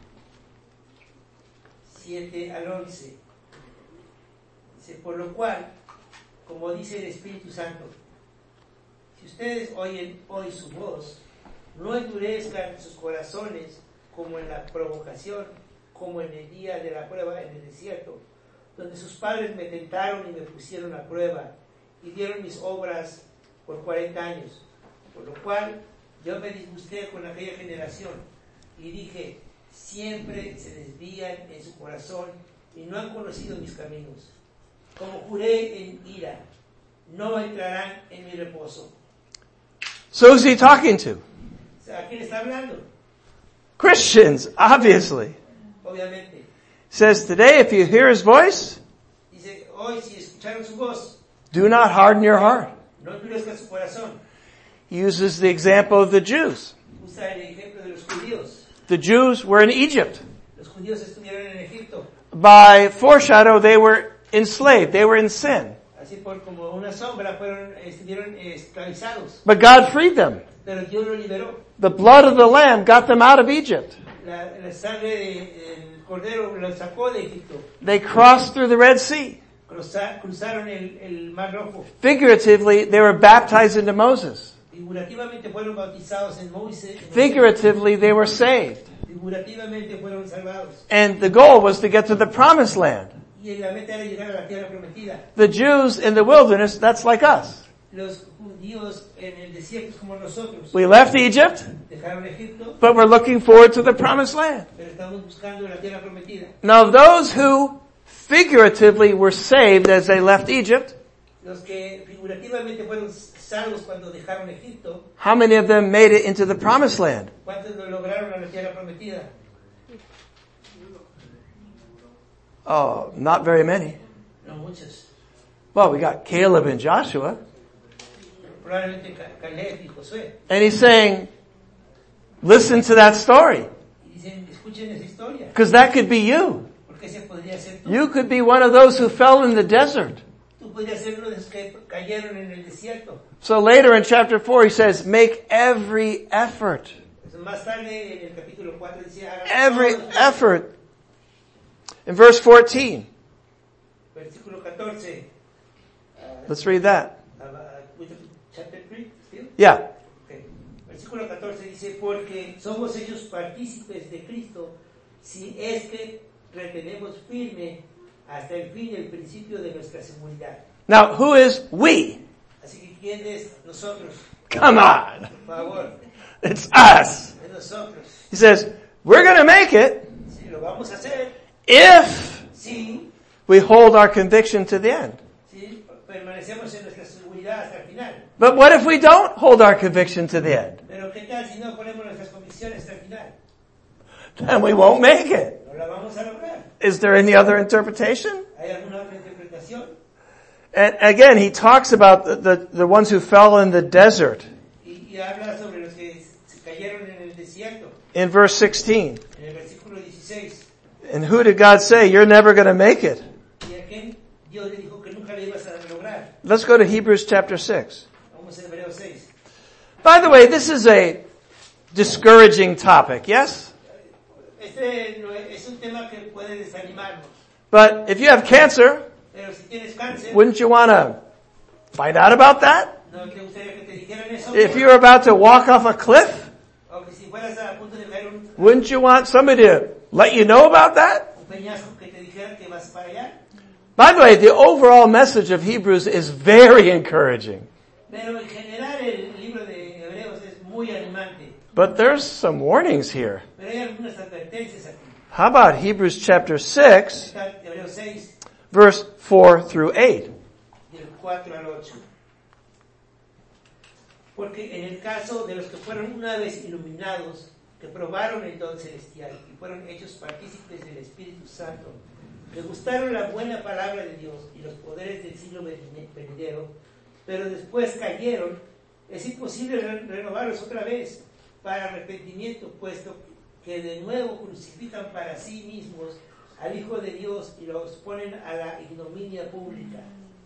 siete al once. Dice, por lo cual, como dice el Espíritu Santo, si ustedes oyen hoy su voz, no endurezcan sus corazones como en la provocación, como en el día de la prueba en el desierto, donde sus padres me tentaron y me pusieron a prueba y dieron mis obras por cuarenta años. Por lo cual yo me disgusté con aquella generación y dije, siempre se desvían en su corazón y no han conocido mis caminos. Como juré en ira, no entrarán en mi reposo. So who's he talking to? O sea, ¿a quién está hablando? Christians, obviously. Obviamente. Says today, if you hear his voice, Dice, hoy si escucharon su voz, do not harden your heart. no endurezcan su corazón. He uses the example of the Jews. Usa el ejemplo de los judíos. The Jews were in Egypt. Los judíos estuvieron en Egipto. By foreshadow, they were enslaved. They were in sin. Así por como una sombra fueron, estuvieron esclavizados. But God freed them. Pero Dios los liberó. The blood of the Lamb got them out of Egypt. La, la sangre del cordero los sacó de Egipto. They crossed through the Red Sea. Cruza- cruzaron el, el Mar Rojo. Figuratively, they were baptized into Moses. Figurativamente fueron bautizados en Moisés. Figuratively, they were saved. Figurativamente fueron salvados. And the goal was to get to the promised land. Y la meta era llegar a la tierra prometida. The Jews in the wilderness, that's like us. Los judíos en el desierto como nosotros. We left Egypt, Dejaron Egipto, but we're looking forward to the promised land. pero estamos buscando la tierra prometida. Now those who figuratively were saved as they left Egypt, Los que figurativamente fueron salvos cuando dejaron Egipto, how many of them made it into the promised land? ¿cuántos lo lograron a la tierra prometida? Oh, not very many. No muchos. Well, we got Caleb and Joshua. Probablemente Caleb y Josué. And he's saying, listen to that story. Y dicen, escuchen esa historia. Because that could be you. Porque ese podría ser tú. You could be one of those who fell in the desert. Tú podrías ser uno de los que cayeron en el desierto. So later in chapter four he says, make every effort. Más tarde en el capítulo cuatro dice, hagan Every todo. effort. In verse fourteen, Versículo catorce. Uh, let's read that. uh, with chapter three, still? Yeah. Okay. Versículo catorce dice, porque somos hechos partícipes de Cristo si es que retenemos firme hasta el fin el principio de nuestra seguridad. Now, who is we? Así que ¿quién es nosotros? Come on. Por favor, It's us. es nosotros. He says, we're going to make it Si lo vamos a hacer, if si, we hold our conviction to the end. si permanecemos en nuestra seguridad hasta el final. But what if we don't hold our conviction to the end? Pero ¿qué tal si no ponemos nuestras convicciones hasta el final? Then we won't make it. No la vamos a lograr. Is there any other interpretation? ¿Hay alguna otra interpretación? And again, he talks about the, the, the ones who fell in the desert Y, y habla sobre los que se cayeron en el desierto, in verse sixteen. en el versículo dieciséis. And who did God say, you're never going to make it? Y a quien Dios le dijo que nunca le ibas a lograr. Let's go to Hebrews chapter six. Vamos a Hebreos seis. By the way, this is a discouraging topic, yes? Este no es, es un tema que puede desanimarnos. But if you have cancer, Pero si tienes cáncer, wouldn't you want to find out about that? ¿no te gustaría que te dijeran eso? If you're about to walk off a cliff, O que si fueras a punto de caer un, wouldn't you want somebody to let you know about that? un peñasco que te dijeran que vas para allá. By the way, the overall message of Hebrews is very encouraging. Pero en general el libro de Hebreos es muy animante. But there's some warnings here. Pero hay algunas advertencias aquí. How about Hebrews chapter six, Está Hebreos seis, verse four through eight? del cuatro al ocho. Porque en el caso de los que fueron una vez iluminados, que probaron el don celestial y fueron hechos partícipes del Espíritu Santo, que gustaron la buena palabra de Dios y los poderes del siglo venidero, pero después cayeron, es imposible re- renovarlos otra vez para arrepentimiento, puesto que de nuevo crucifican para sí mismos al Hijo de Dios y los ponen a la ignominia pública.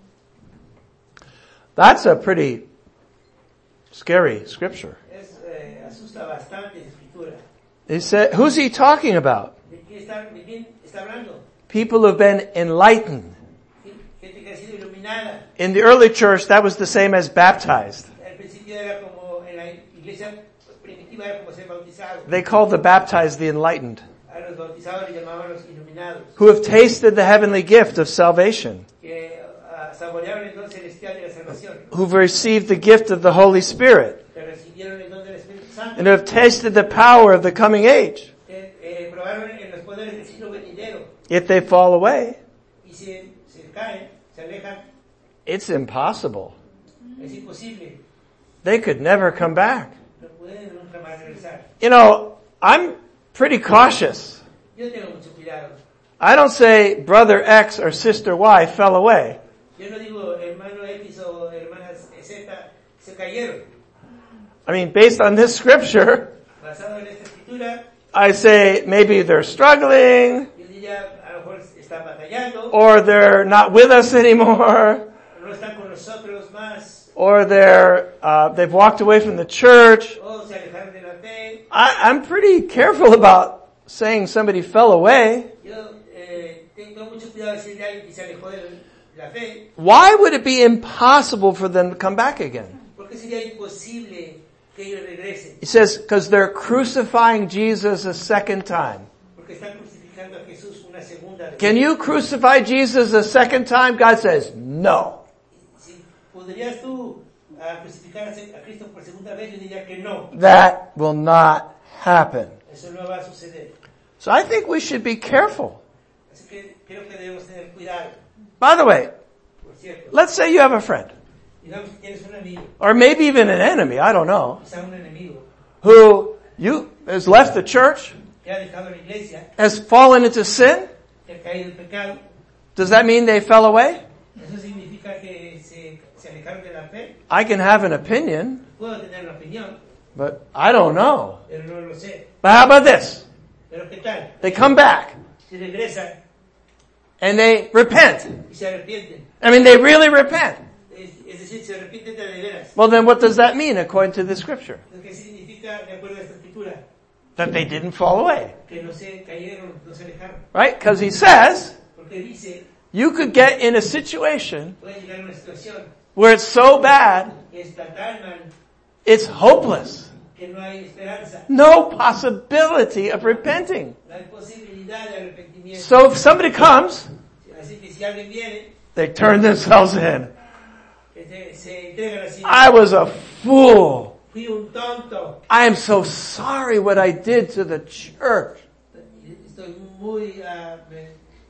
That's a pretty scary scripture. Es, eh, asusta bastante la escritura. He said, who's he talking about? ¿De qué está, de quién está hablando? People who've been enlightened. Gente que ha sido iluminada. In the early church, that was the same as baptized. Al principio era como, en la iglesia primitiva era como ser bautizado. They called the baptized the enlightened, A los bautizados les llamaban los iluminados. who have tasted the heavenly gift of salvation, Que uh, saborearon el don celestial de la salvación. who've received the gift of the Holy Spirit, Que recibieron el don del Espíritu Santo. and who have tasted the power of the coming age. Que eh, probaron en los poderes del siglo venidero. If they fall away, Y si se caen, se alejan, it's impossible. es imposible. They could never come back. No pueden nunca más regresar. You know, I'm pretty cautious. Yo tengo mucho cuidado. I don't say brother X or sister Y fell away. Yo no digo hermano X o hermana Z se cayeron. I mean, based on this scripture, Basado en esta escritura, I say maybe they're struggling, yo diría a lo mejor están batallando, or they're not with us anymore, no están con nosotros más, or they're uh, they've walked away from the church. o se alejaron de la fe. I, I'm pretty careful about saying somebody fell away. Yo eh, tengo mucho cuidado de decirle a alguien que se alejó del, la fe, why would it be impossible for them to come back again? ¿por qué sería imposible que ellos regresen? He says, because they're crucifying Jesus a second time. Porque están crucificando a Jesús una segunda vez. Can you crucify Jesus a second time? God says, no. Si podrías tú uh, crucificar a Cristo por segunda vez, yo diría que no. That will not happen. Eso no va a suceder. So I think we should be careful. Así que creo que debemos tener cuidado. By the way, Por cierto, let's say you have a friend, digamos que tienes un amigo, or maybe even an enemy, I don't know, quizá un enemigo, who you has left the church, que ha dejado la iglesia, has fallen into sin. que ha caído en pecado. Does that mean they fell away? Eso significa que se, se alejaron de la fe. I can have an opinion, Puedo tener una opinión, but I don't know. pero no lo sé. But how about this? Pero ¿qué tal? They come back Si regresan and they repent. y se arrepienten. I mean, they really repent. Es, es decir, se arrepienten de de veras. Well, then what does that mean according to the scripture? Lo que significa, de acuerdo a esta escritura, That they didn't fall away, que no se cayeron, no se alejaron. right? Because he says Porque dice, you could get in a situation puede llegar a una situación where it's so bad, que está tan mal it's hopeless. que no hay esperanza, No possibility of repenting. no hay posibilidad de arrepentimiento. So if somebody comes, Así que si alguien viene, they turn themselves in. que se, se entregan así, I was a fool. fui un tonto, I am so sorry what I did to the church. estoy muy, uh, me,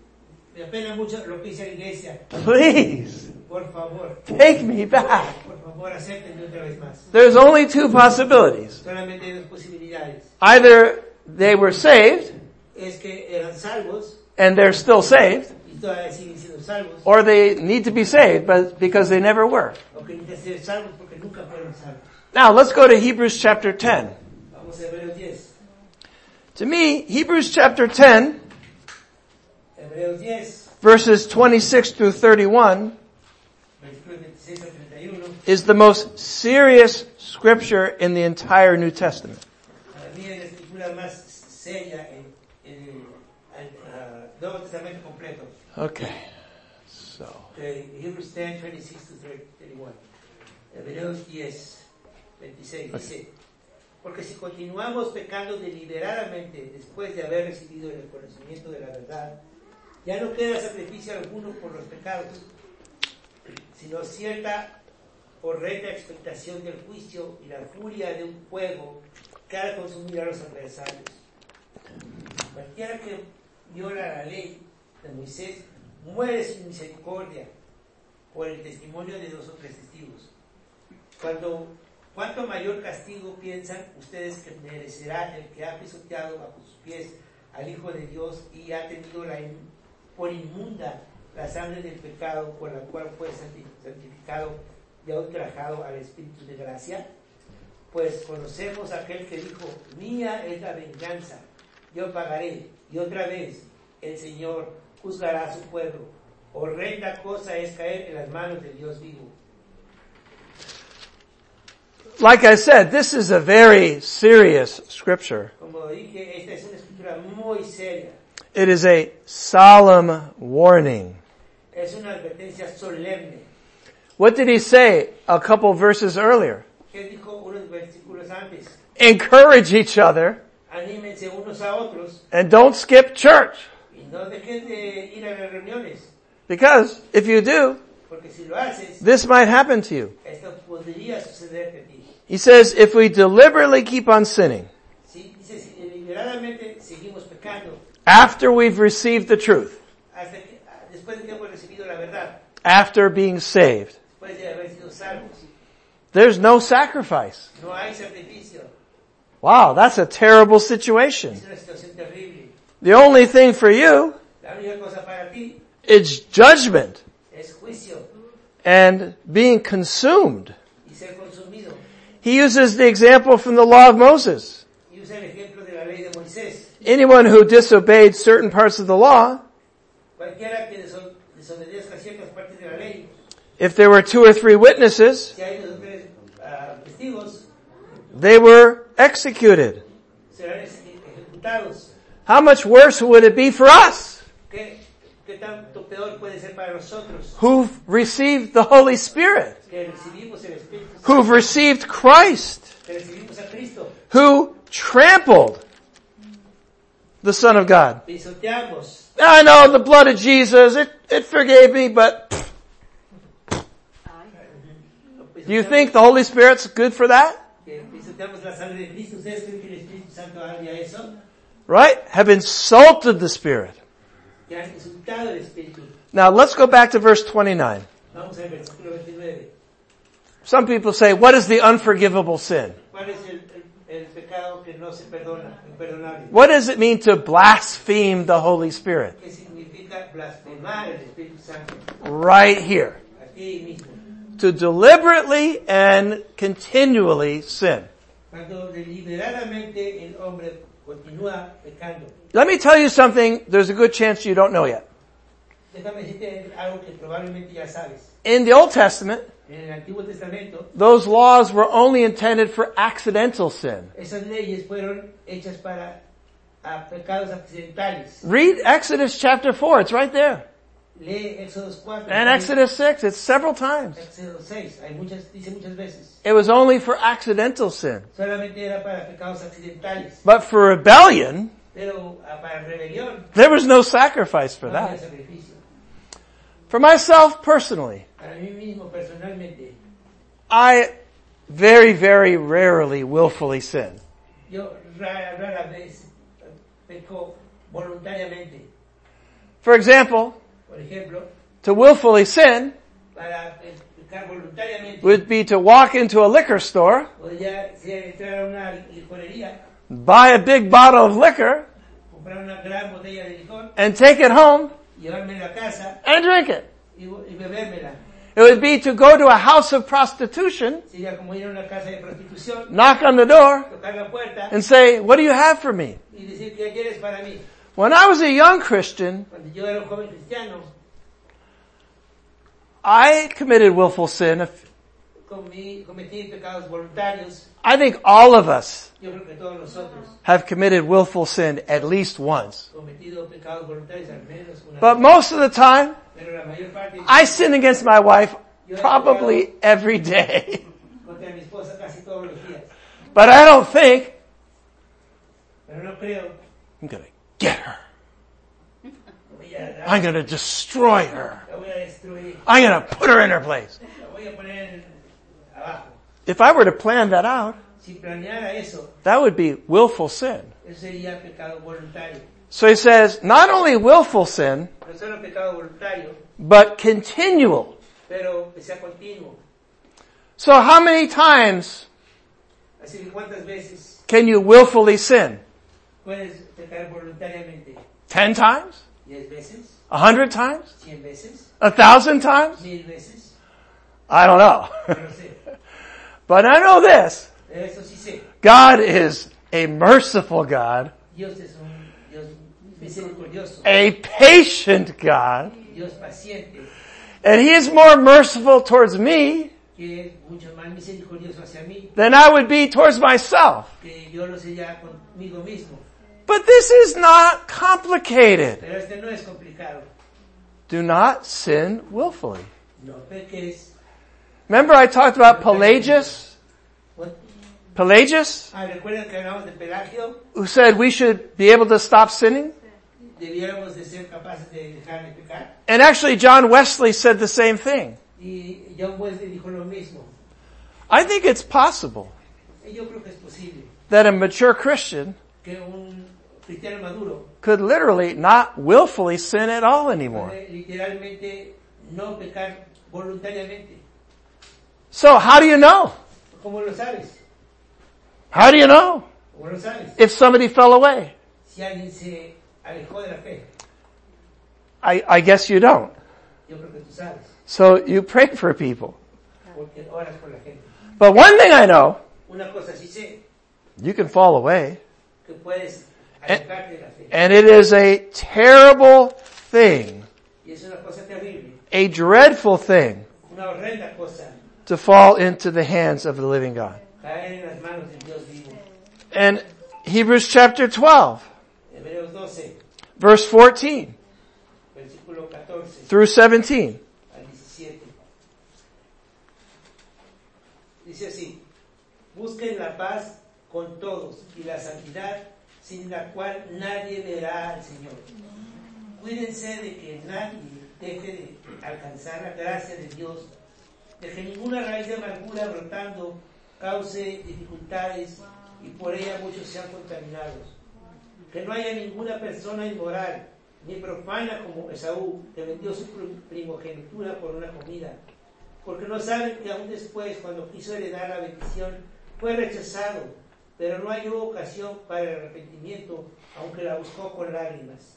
me apena mucho lo que hice a la iglesia. Please, Por favor, take me back. por favor, acéptenme otra vez más. There's only two possibilities. Solamente hay dos posibilidades. Either they were saved, Es que eran salvos, and they're still saved, y todavía siguen siendo salvos, or they need to be saved, but because they never were. o que necesitan ser salvos porque nunca fueron salvos. Now, let's go to Hebrews chapter ten. Vamos a Hebreos diez. To me, Hebrews chapter ten, Hebreos diez, verses twenty-six through thirty-one, versículos veintiséis al treinta y uno, is the most serious scripture in the entire New Testament. para mí es la escritura más seria en, en el uh, Nuevo Testamento completo. Okay, so. Okay, Hebrews ten, twenty-six to thirty-one. Hebreos diez, veintiséis dice, porque si continuamos pecando deliberadamente después de haber recibido el conocimiento de la verdad, ya no queda sacrificio alguno por los pecados, sino cierta horrenda expectación del juicio y la furia de un fuego que ha de consumir a los adversarios. Cualquiera que viola la ley de Moisés muere sin misericordia por el testimonio de dos o tres testigos. Cuando, ¿cuánto mayor castigo piensan ustedes que merecerá el que ha pisoteado bajo sus pies al Hijo de Dios y ha tenido la in, por inmunda la sangre del pecado por la cual fue santificado y ha ultrajado al Espíritu de gracia? Pues conocemos a aquel que dijo, mía es la venganza, yo pagaré, y otra vez el Señor juzgará a su pueblo. Horrenda cosa es caer en las manos del Dios vivo. Like I said, this is a very serious scripture. Como dije, esta es una escritura muy seria. It is a solemn warning. Es una advertencia solemne. What did he say a couple verses earlier? ¿Qué dijo unos versículos antes? Encourage each other Anímense unos a otros and don't skip church. y no dejen de ir a las reuniones, Because if you do, porque si lo haces, this might happen to you. esto podría sucederte a ti. He says, if we deliberately keep on sinning Si, dice, si deliberadamente seguimos pecando, after we've received the truth, hasta que, después de que hemos recibido la verdad, after being saved, después de haber sido salvos, there's no sacrifice. no hay sacrificio. Wow, that's a terrible situation. Es una situación terrible. The only thing for you La única cosa para ti is judgment es juicio and being consumed. y ser consumido. He uses the example from the law of Moses. Y usa el ejemplo de la ley de Moisés. Anyone who disobeyed certain parts of the law, Cualquiera que deso- desobedezca ciertas partes de la ley, if there were two or three witnesses, si hay dos o tres uh, testigos, they were executed. serán ex- ejecutados. How much worse would it be for us? ¿Qué, ¿Qué tanto peor puede ser para nosotros? Who've received the Holy Spirit. Que recibimos el Espíritu Santo. Who've received Christ. Que recibimos a Cristo. Who trampled the Son of God. Pisoteamos. I know the blood of Jesus, it, it forgave me, but do you think the Holy Spirit's good for that? Que pisoteamos la sangre de Cristo. ¿Ustedes creen que el Espíritu Santo haría eso? Right? Have insulted the Spirit. Que han insultado el Espíritu. Now let's go back to verse twenty-nine. Vamos al versículo veintinueve. Some people say, what is the unforgivable sin? ¿Cuál es el, el, el pecado que no se perdona, imperdonable? What does it mean to blaspheme the Holy Spirit? ¿Qué significa blasfemar el Espíritu Santo? Right here. Aquí mismo. To deliberately and continually sin. Cuando deliberadamente el hombre continúa pecando. Let me tell you something there's a good chance you don't know yet. Déjame decirte algo que probablemente ya sabes. In the Old Testament, En el Antiguo Testamento, those laws were only intended for accidental sin. esas leyes fueron hechas para a pecados accidentales. Read Exodus chapter four, it's right there. Lee Éxodo cuatro. And Exodus six, it's several times. Éxodo seis. Hay muchas, dice muchas veces. It was only for accidental sin. Solamente era para pecados accidentales. But for rebellion, Pero ah, para rebelión, there was no sacrifice for no había that. sacrificio. For myself personally, Para mí mismo, personalmente, I very, very rarely willfully sin. yo rara, rara vez peco voluntariamente. For example, Por ejemplo, to willfully sin para pecar voluntariamente, would be to walk into a liquor store, podría ser entrar a una licorería, buy a big bottle of liquor, comprar una gran botella de licor, and take it home llevármela a casa and drink it. y, y bebérmela. It would be to go to a house of prostitution, Sería como ir a una casa de prostitución, knock on the door, tocar la puerta and say, what do you have for me? y decir que quieres para mí. When I was a young Christian, Cuando yo era un joven cristiano, I committed willful sin. comí, cometí pecados voluntarios. I think all of us Yo creo que todos nosotros have committed willful sin at least once. cometido pecados voluntarios al menos una But vez. most of the time, Pero la mayor parte I sin against my wife probably every day. contra mi esposa casi todos los días. But I don't think Pero no creo I'm going to get her. que voy a dar, I'm going to destroy her. la voy a destruir, I'm going to put her in her place. la voy a poner abajo. If I were to plan that out, Si planeara eso, that would be willful sin. eso sería pecado voluntario. So he says, not only willful sin, No solo pecado voluntario, but continual. pero que sea continuo. So how many times Así que cuántas veces can you willfully sin? puedes pecar voluntariamente. Ten times? ¿Diez veces? A hundred times? ¿Cien veces? A thousand times? ¿Mil veces? I don't know. No lo sé. But I know this. Pero eso sí sé. God is a merciful God, Dios es un Dios misericordioso. a patient God, Dios paciente, and He is more merciful towards me que es mucho más misericordioso hacia mí, than I would be towards myself. que yo lo sería conmigo mismo. But this is not complicated. Pero este no es complicado. Do not sin willfully. No peques. Remember I talked about Pelagius? What? Pelagius, Ah, ¿recuerdan que hablamos de Pelagio? who said we should be able to stop sinning? Debiéramos de ser capaces de dejar de pecar. And actually John Wesley said the same thing. Y John Wesley dijo lo mismo. I think it's possible Y yo creo que es posible that a mature Christian que un cristiano maduro could literally not willfully sin at all anymore. puede literalmente no pecar voluntariamente. So how do you know? ¿Cómo lo sabes? How do you know ¿Cómo lo sabes? if somebody fell away? Si alguien se alejó de la fe, I, I guess you don't. yo creo que tú sabes, So you pray for people. porque oras por la gente. But one thing I know, Una cosa sí sé, you can fall away. que puedes alejarte de la fe. And it is a terrible thing, Y es una cosa terrible, a dreadful thing, una horrenda cosa, to fall into the hands of the living God. caer en las manos del Dios vivo. And Hebrews chapter twelve, Hebreos doce, verse fourteen. versículo catorce through seventeen. al diecisiete. Dice así: busquen la paz con todos y la santidad, sin la cual nadie verá al Señor. Cuídense de que nadie deje de alcanzar la gracia de Dios, de que ninguna raíz de amargura brotando cause dificultades y por ella muchos sean contaminados. Que no haya ninguna persona inmoral ni profana como Esaú, que vendió su primogenitura por una comida, porque no saben que aún después, cuando quiso heredar la bendición, fue rechazado, pero no halló ocasión para el arrepentimiento, aunque la buscó con lágrimas.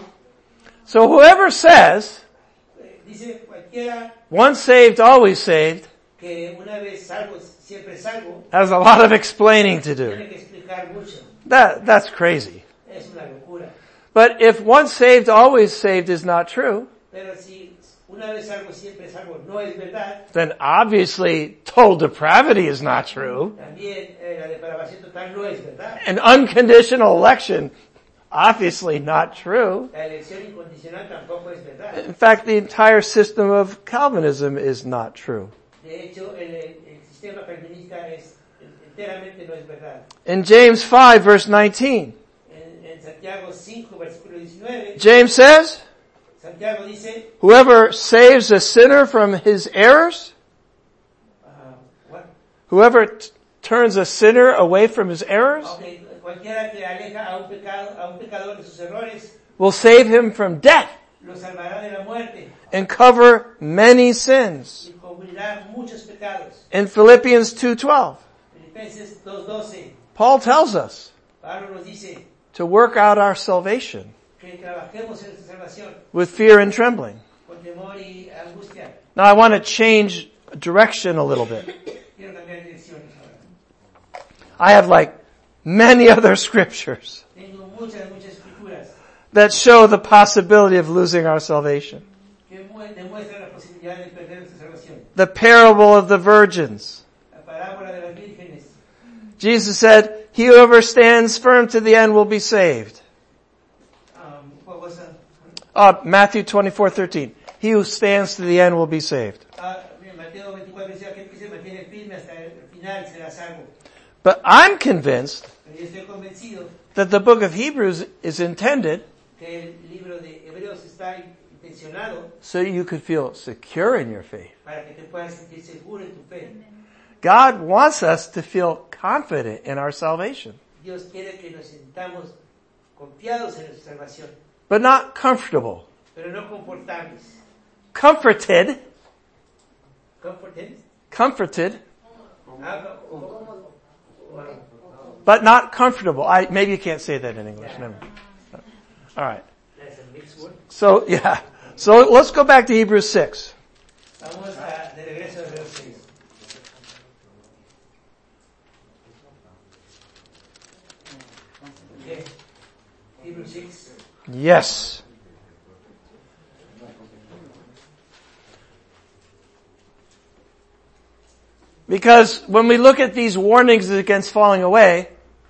So whoever says, Dice cualquiera once saved, always saved, que una vez salvo, siempre salvo, has a lot of explaining to do. tiene que explicar mucho. That, that's crazy. Es una locura. But if once saved, always saved is not true, Pero si una vez salvo, siempre salvo no es verdad, then obviously total depravity is not true. también eh, la depravación total no es verdad. And unconditional election, obviously not true. La elección incondicional tampoco es verdad. In fact, the entire system of Calvinism is not true. De hecho, el, el sistema calvinista es enteramente no es verdad. In James five, verse nineteen, En, en Santiago cinco, versículo diecinueve, James says, Santiago dice, whoever saves a sinner from his errors, uh, what? whoever t- turns a sinner away from his errors, Okay, cualquiera que aleja a un pecado, a un pecador de sus errores, will save him from death lo salvará de la muerte and cover many sins. y cubrirá muchos pecados. In Philippians two twelve, Filipenses dos doce, Paul tells us Pablo nos dice to work out our salvation que trabajemos en nuestra salvación with fear and trembling. con temor y angustia. Now I want to change direction a little bit. Quiero cambiar de dirección ahora. I have like many other scriptures Tengo muchas, muchas escrituras that show the possibility of losing our salvation. que mu- demuestran la posibilidad de perder nuestra salvación. The parable of the virgins. La parábola de las vírgenes. Jesus said, he who ever stands firm to the end will be saved. Um, what was that? Uh, Matthew twenty-four thirteen. He who stands to the end will be saved. Ah, Mateo veinticuatro dice, aquel que se mantiene firme hasta el final será salvo. But I'm convinced Pero yo estoy convencido that the book of Hebrews is intended que el libro de Hebreos está intencionado so you could feel secure in your faith. para que te puedas sentir seguro en tu fe. God wants us to feel confident in our salvation, Dios quiere que nos sintamos confiados en nuestra salvación, but not comfortable. pero no confortables. Comforted, ¿Confortables? comforted, Ah, o- o- but not comfortable. I, maybe you can't say that in English. Never. All right. That's a mixed word. So, yeah. So let's go back to Hebrews six. Vamos a, de regreso a Hebreos seis. Okay. Hebrews six. Yes. Because when we look at these warnings against falling away,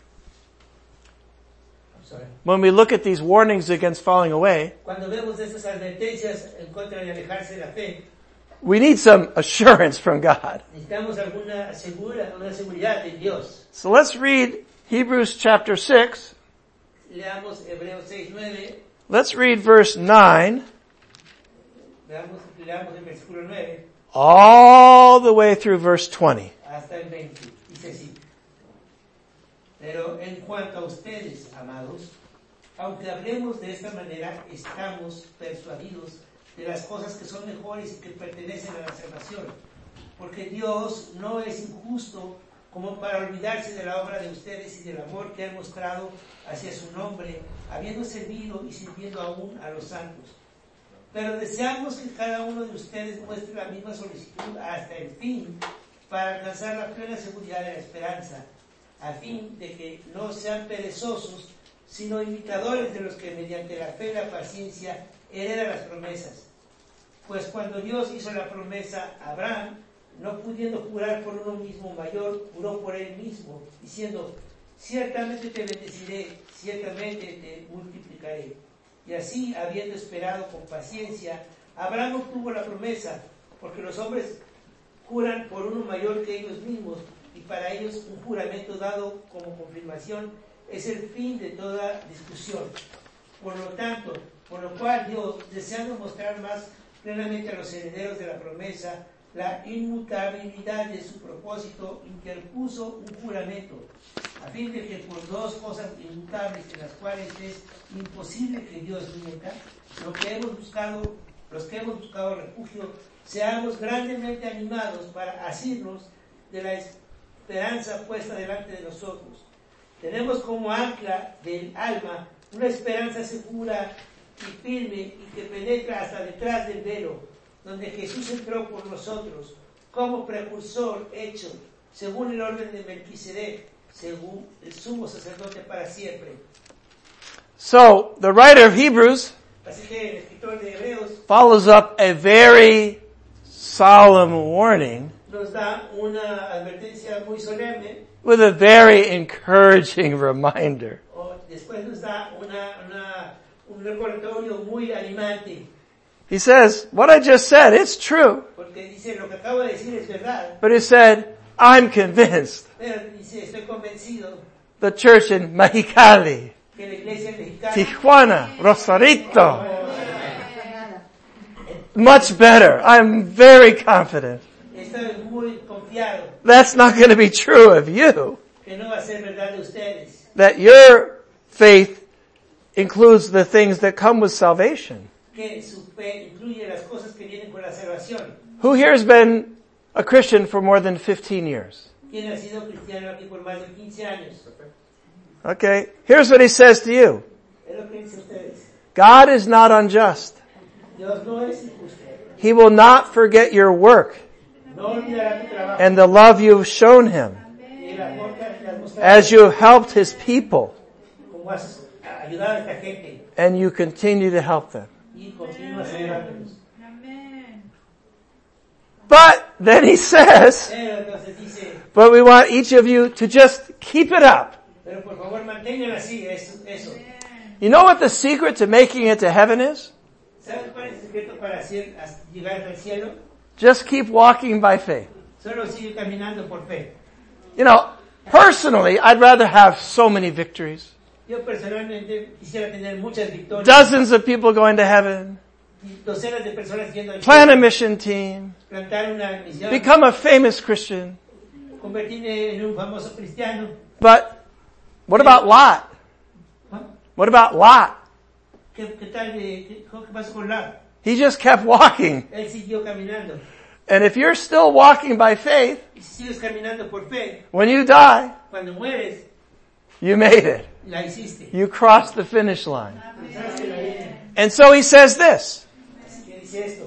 I'm sorry. when we look at these warnings against falling away, Cuando vemos estas advertencias en contra de alejarse de la fe, we need some assurance from God. necesitamos alguna segura, una seguridad de Dios. So let's read Hebrews chapter six. Leamos Hebreos seis, nueve. Let's read verse nine Leamos, leamos el versículo nueve all the way through verse twenty. hasta el veinte. Dice así. Pero en cuanto a ustedes, amados, aunque hablemos de esta manera, estamos persuadidos de las cosas que son mejores y que pertenecen a la salvación. Porque Dios no es injusto como para olvidarse de la obra de ustedes y del amor que han mostrado hacia su nombre, habiendo servido y sirviendo aún a los santos. Pero deseamos que cada uno de ustedes muestre la misma solicitud hasta el fin, para alcanzar la plena seguridad de la esperanza, a fin de que no sean perezosos, sino imitadores de los que mediante la fe y la paciencia heredan las promesas. Pues cuando Dios hizo la promesa a Abraham, no pudiendo jurar por uno mismo mayor, juró por él mismo, diciendo, ciertamente te bendeciré, ciertamente te multiplicaré. Y así, habiendo esperado con paciencia, Abraham obtuvo la promesa, porque los hombres juran por uno mayor que ellos mismos, y para ellos un juramento dado como confirmación es el fin de toda discusión. Por lo tanto, por lo cual Dios, deseando mostrar más plenamente a los herederos de la promesa la inmutabilidad de su propósito, interpuso un juramento, a fin de que por dos cosas inmutables en las cuales es imposible que Dios mienta, lo que hemos buscado, los que hemos buscado refugio, seamos grandemente animados para asirnos de la esperanza puesta delante de nosotros. Tenemos como ancla del alma una esperanza segura y firme y que penetra hasta detrás del velo, donde Jesús entró por nosotros como precursor hecho según el orden de Melquisedec, según el sumo sacerdote para siempre. So, the writer of Hebrews Así que el escritor de Hebreos follows up a very solemn warning nos da una advertencia muy solemne, with a very encouraging reminder. o después nos da una, una, un recordatorio muy animante, He says, what I just said, it's true. porque dice, lo que acabo de decir es verdad, But he said, I'm convinced pero dice, estoy convencido the church in Mexicali, que la iglesia mexicana Tijuana, Rosarito, much better. I'm very confident. está muy confiado That's not going to be true of you. que no va a ser verdad de ustedes, That your faith includes the things that come with salvation. que su fe incluye las cosas que vienen con la salvación. Who here has been a Christian for more than fifteen years? ¿Quién ha sido cristiano aquí por más de quince años? Okay, here's what he says to you. Es lo que dice ustedes. God is not unjust. Dios no es injusto. He will not forget your work No olvidará tu trabajo and the love you've shown him y el amor que has mostrado, as you have helped his people como has ayudado a esta gente and you continue to help them. y continúas ayudándolos. But then he says, Pero entonces dice, but we want each of you to just keep it up. pero por favor mantengan así eso. eso. You know what the secret to making it to heaven is? ¿Sabes cuál es el secreto para hacer, llegar al cielo? Just keep walking by faith. Solo sigue caminando por fe. You know, personally, I'd rather have so many victories. Yo personalmente quisiera tener muchas victorias, Dozens of people going to heaven. docenas de personas yendo al Plan a cielo, mission team. plantar una misión, Become a famous Christian. convertirme en un famoso cristiano. But what about Lot? ¿Ah? What about Lot? ¿Qué, qué tal? de- ¿Qué, qué pasó con Lot? He just kept walking. Él siguió caminando. And if you're still walking by faith, Y si sigues caminando por fe, when you die, cuando mueres, you made it. la hiciste. You crossed the finish line. ¿Sabes que la línea? And so he says this. Así que dice esto.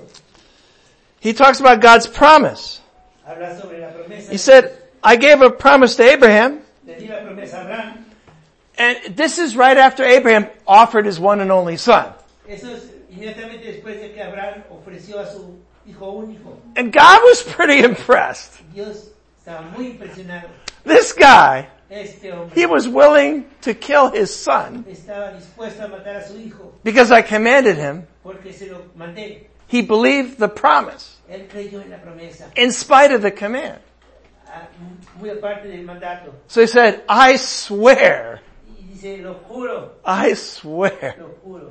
He talks about God's promise. Habla sobre la promesa. He said, I gave a promise to Abraham, Le di la promesa a Abraham. and this is right after Abraham offered his one and only son. Eso es inmediatamente después de que Abraham ofreció a su hijo único. And God was pretty impressed. Dios estaba muy impresionado. This guy, Este hombre he was willing to kill his son estaba dispuesto a matar a su hijo because I commanded him. porque se lo mandé. He believed the promise Él creyó en la promesa, in spite of the command. ah, muy aparte del mandato. So he said, I swear, Y dice, lo juro, I swear lo juro,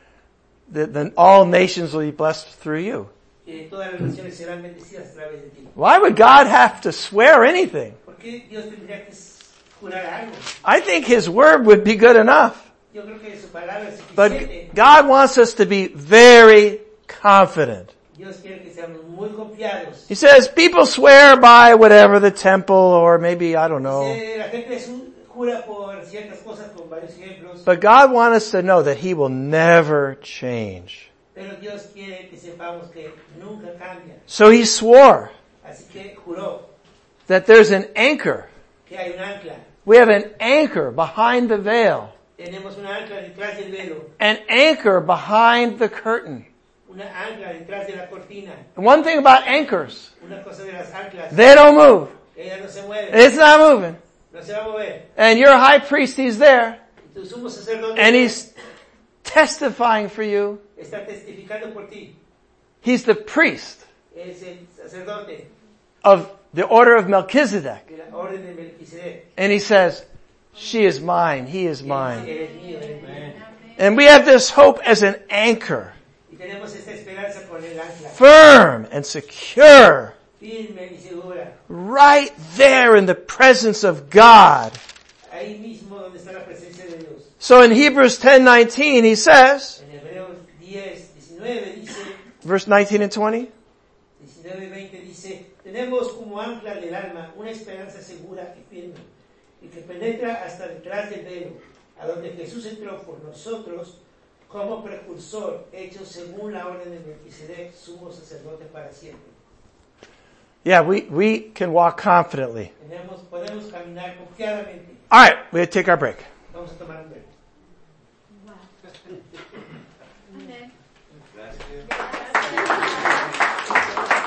that then all nations will be blessed through you. que todas las naciones serán bendecidas a través de ti. Why would God have to swear anything? ¿Por qué Dios tendría que jurar algo? I think his word would be good enough. Yo creo que su palabra es But suficiente. God wants us to be very confident. Dios quiere que seamos muy confiados. He says people swear by whatever, the temple or maybe, I don't know. Dice, la gente su- jura por ciertas cosas con varios ejemplos, But God wants us to know that he will never change. pero Dios quiere que sepamos que nunca cambia. So he swore Así que juró that there's an anchor. que hay un ancla. We have an anchor behind the veil. Tenemos una ancla detrás del velo, An anchor behind the curtain. una ancla detrás de la cortina. And one thing about anchors, Una cosa de las anclas, they don't move. ella no se mueve, It's not moving. no se va a mover. And your high priest, he's there. Tu sumo sacerdote And he's testifying for you. Está testificando por ti. He's the priest Es el sacerdote of the order of Melchizedek. de la orden de Melquisedec. And he says, she is mine, he is Y él mine. dice, "Eres mío, eres mío". And we have this hope as an anchor, Y tenemos esta esperanza con el ancla, firm and secure, firme y segura, right there in the presence of God. ahí mismo donde está la presencia de Dios. So in Hebrews ten nineteen, he says, En Hebreos diez, diecinueve dice, verse nineteen and twenty, diecinueve y veinte dice, tenemos como ancla del alma una esperanza segura y firme, y que penetra hasta detrás del velo, a donde Jesús entró por nosotros como precursor, hecho según la orden de Melquisedec, sumo sacerdote para siempre. yeah, we, we can walk confidently. Tenemos, podemos caminar confiadamente. All right, we take our break. Vamos a tomar un break. Amen. Gracias.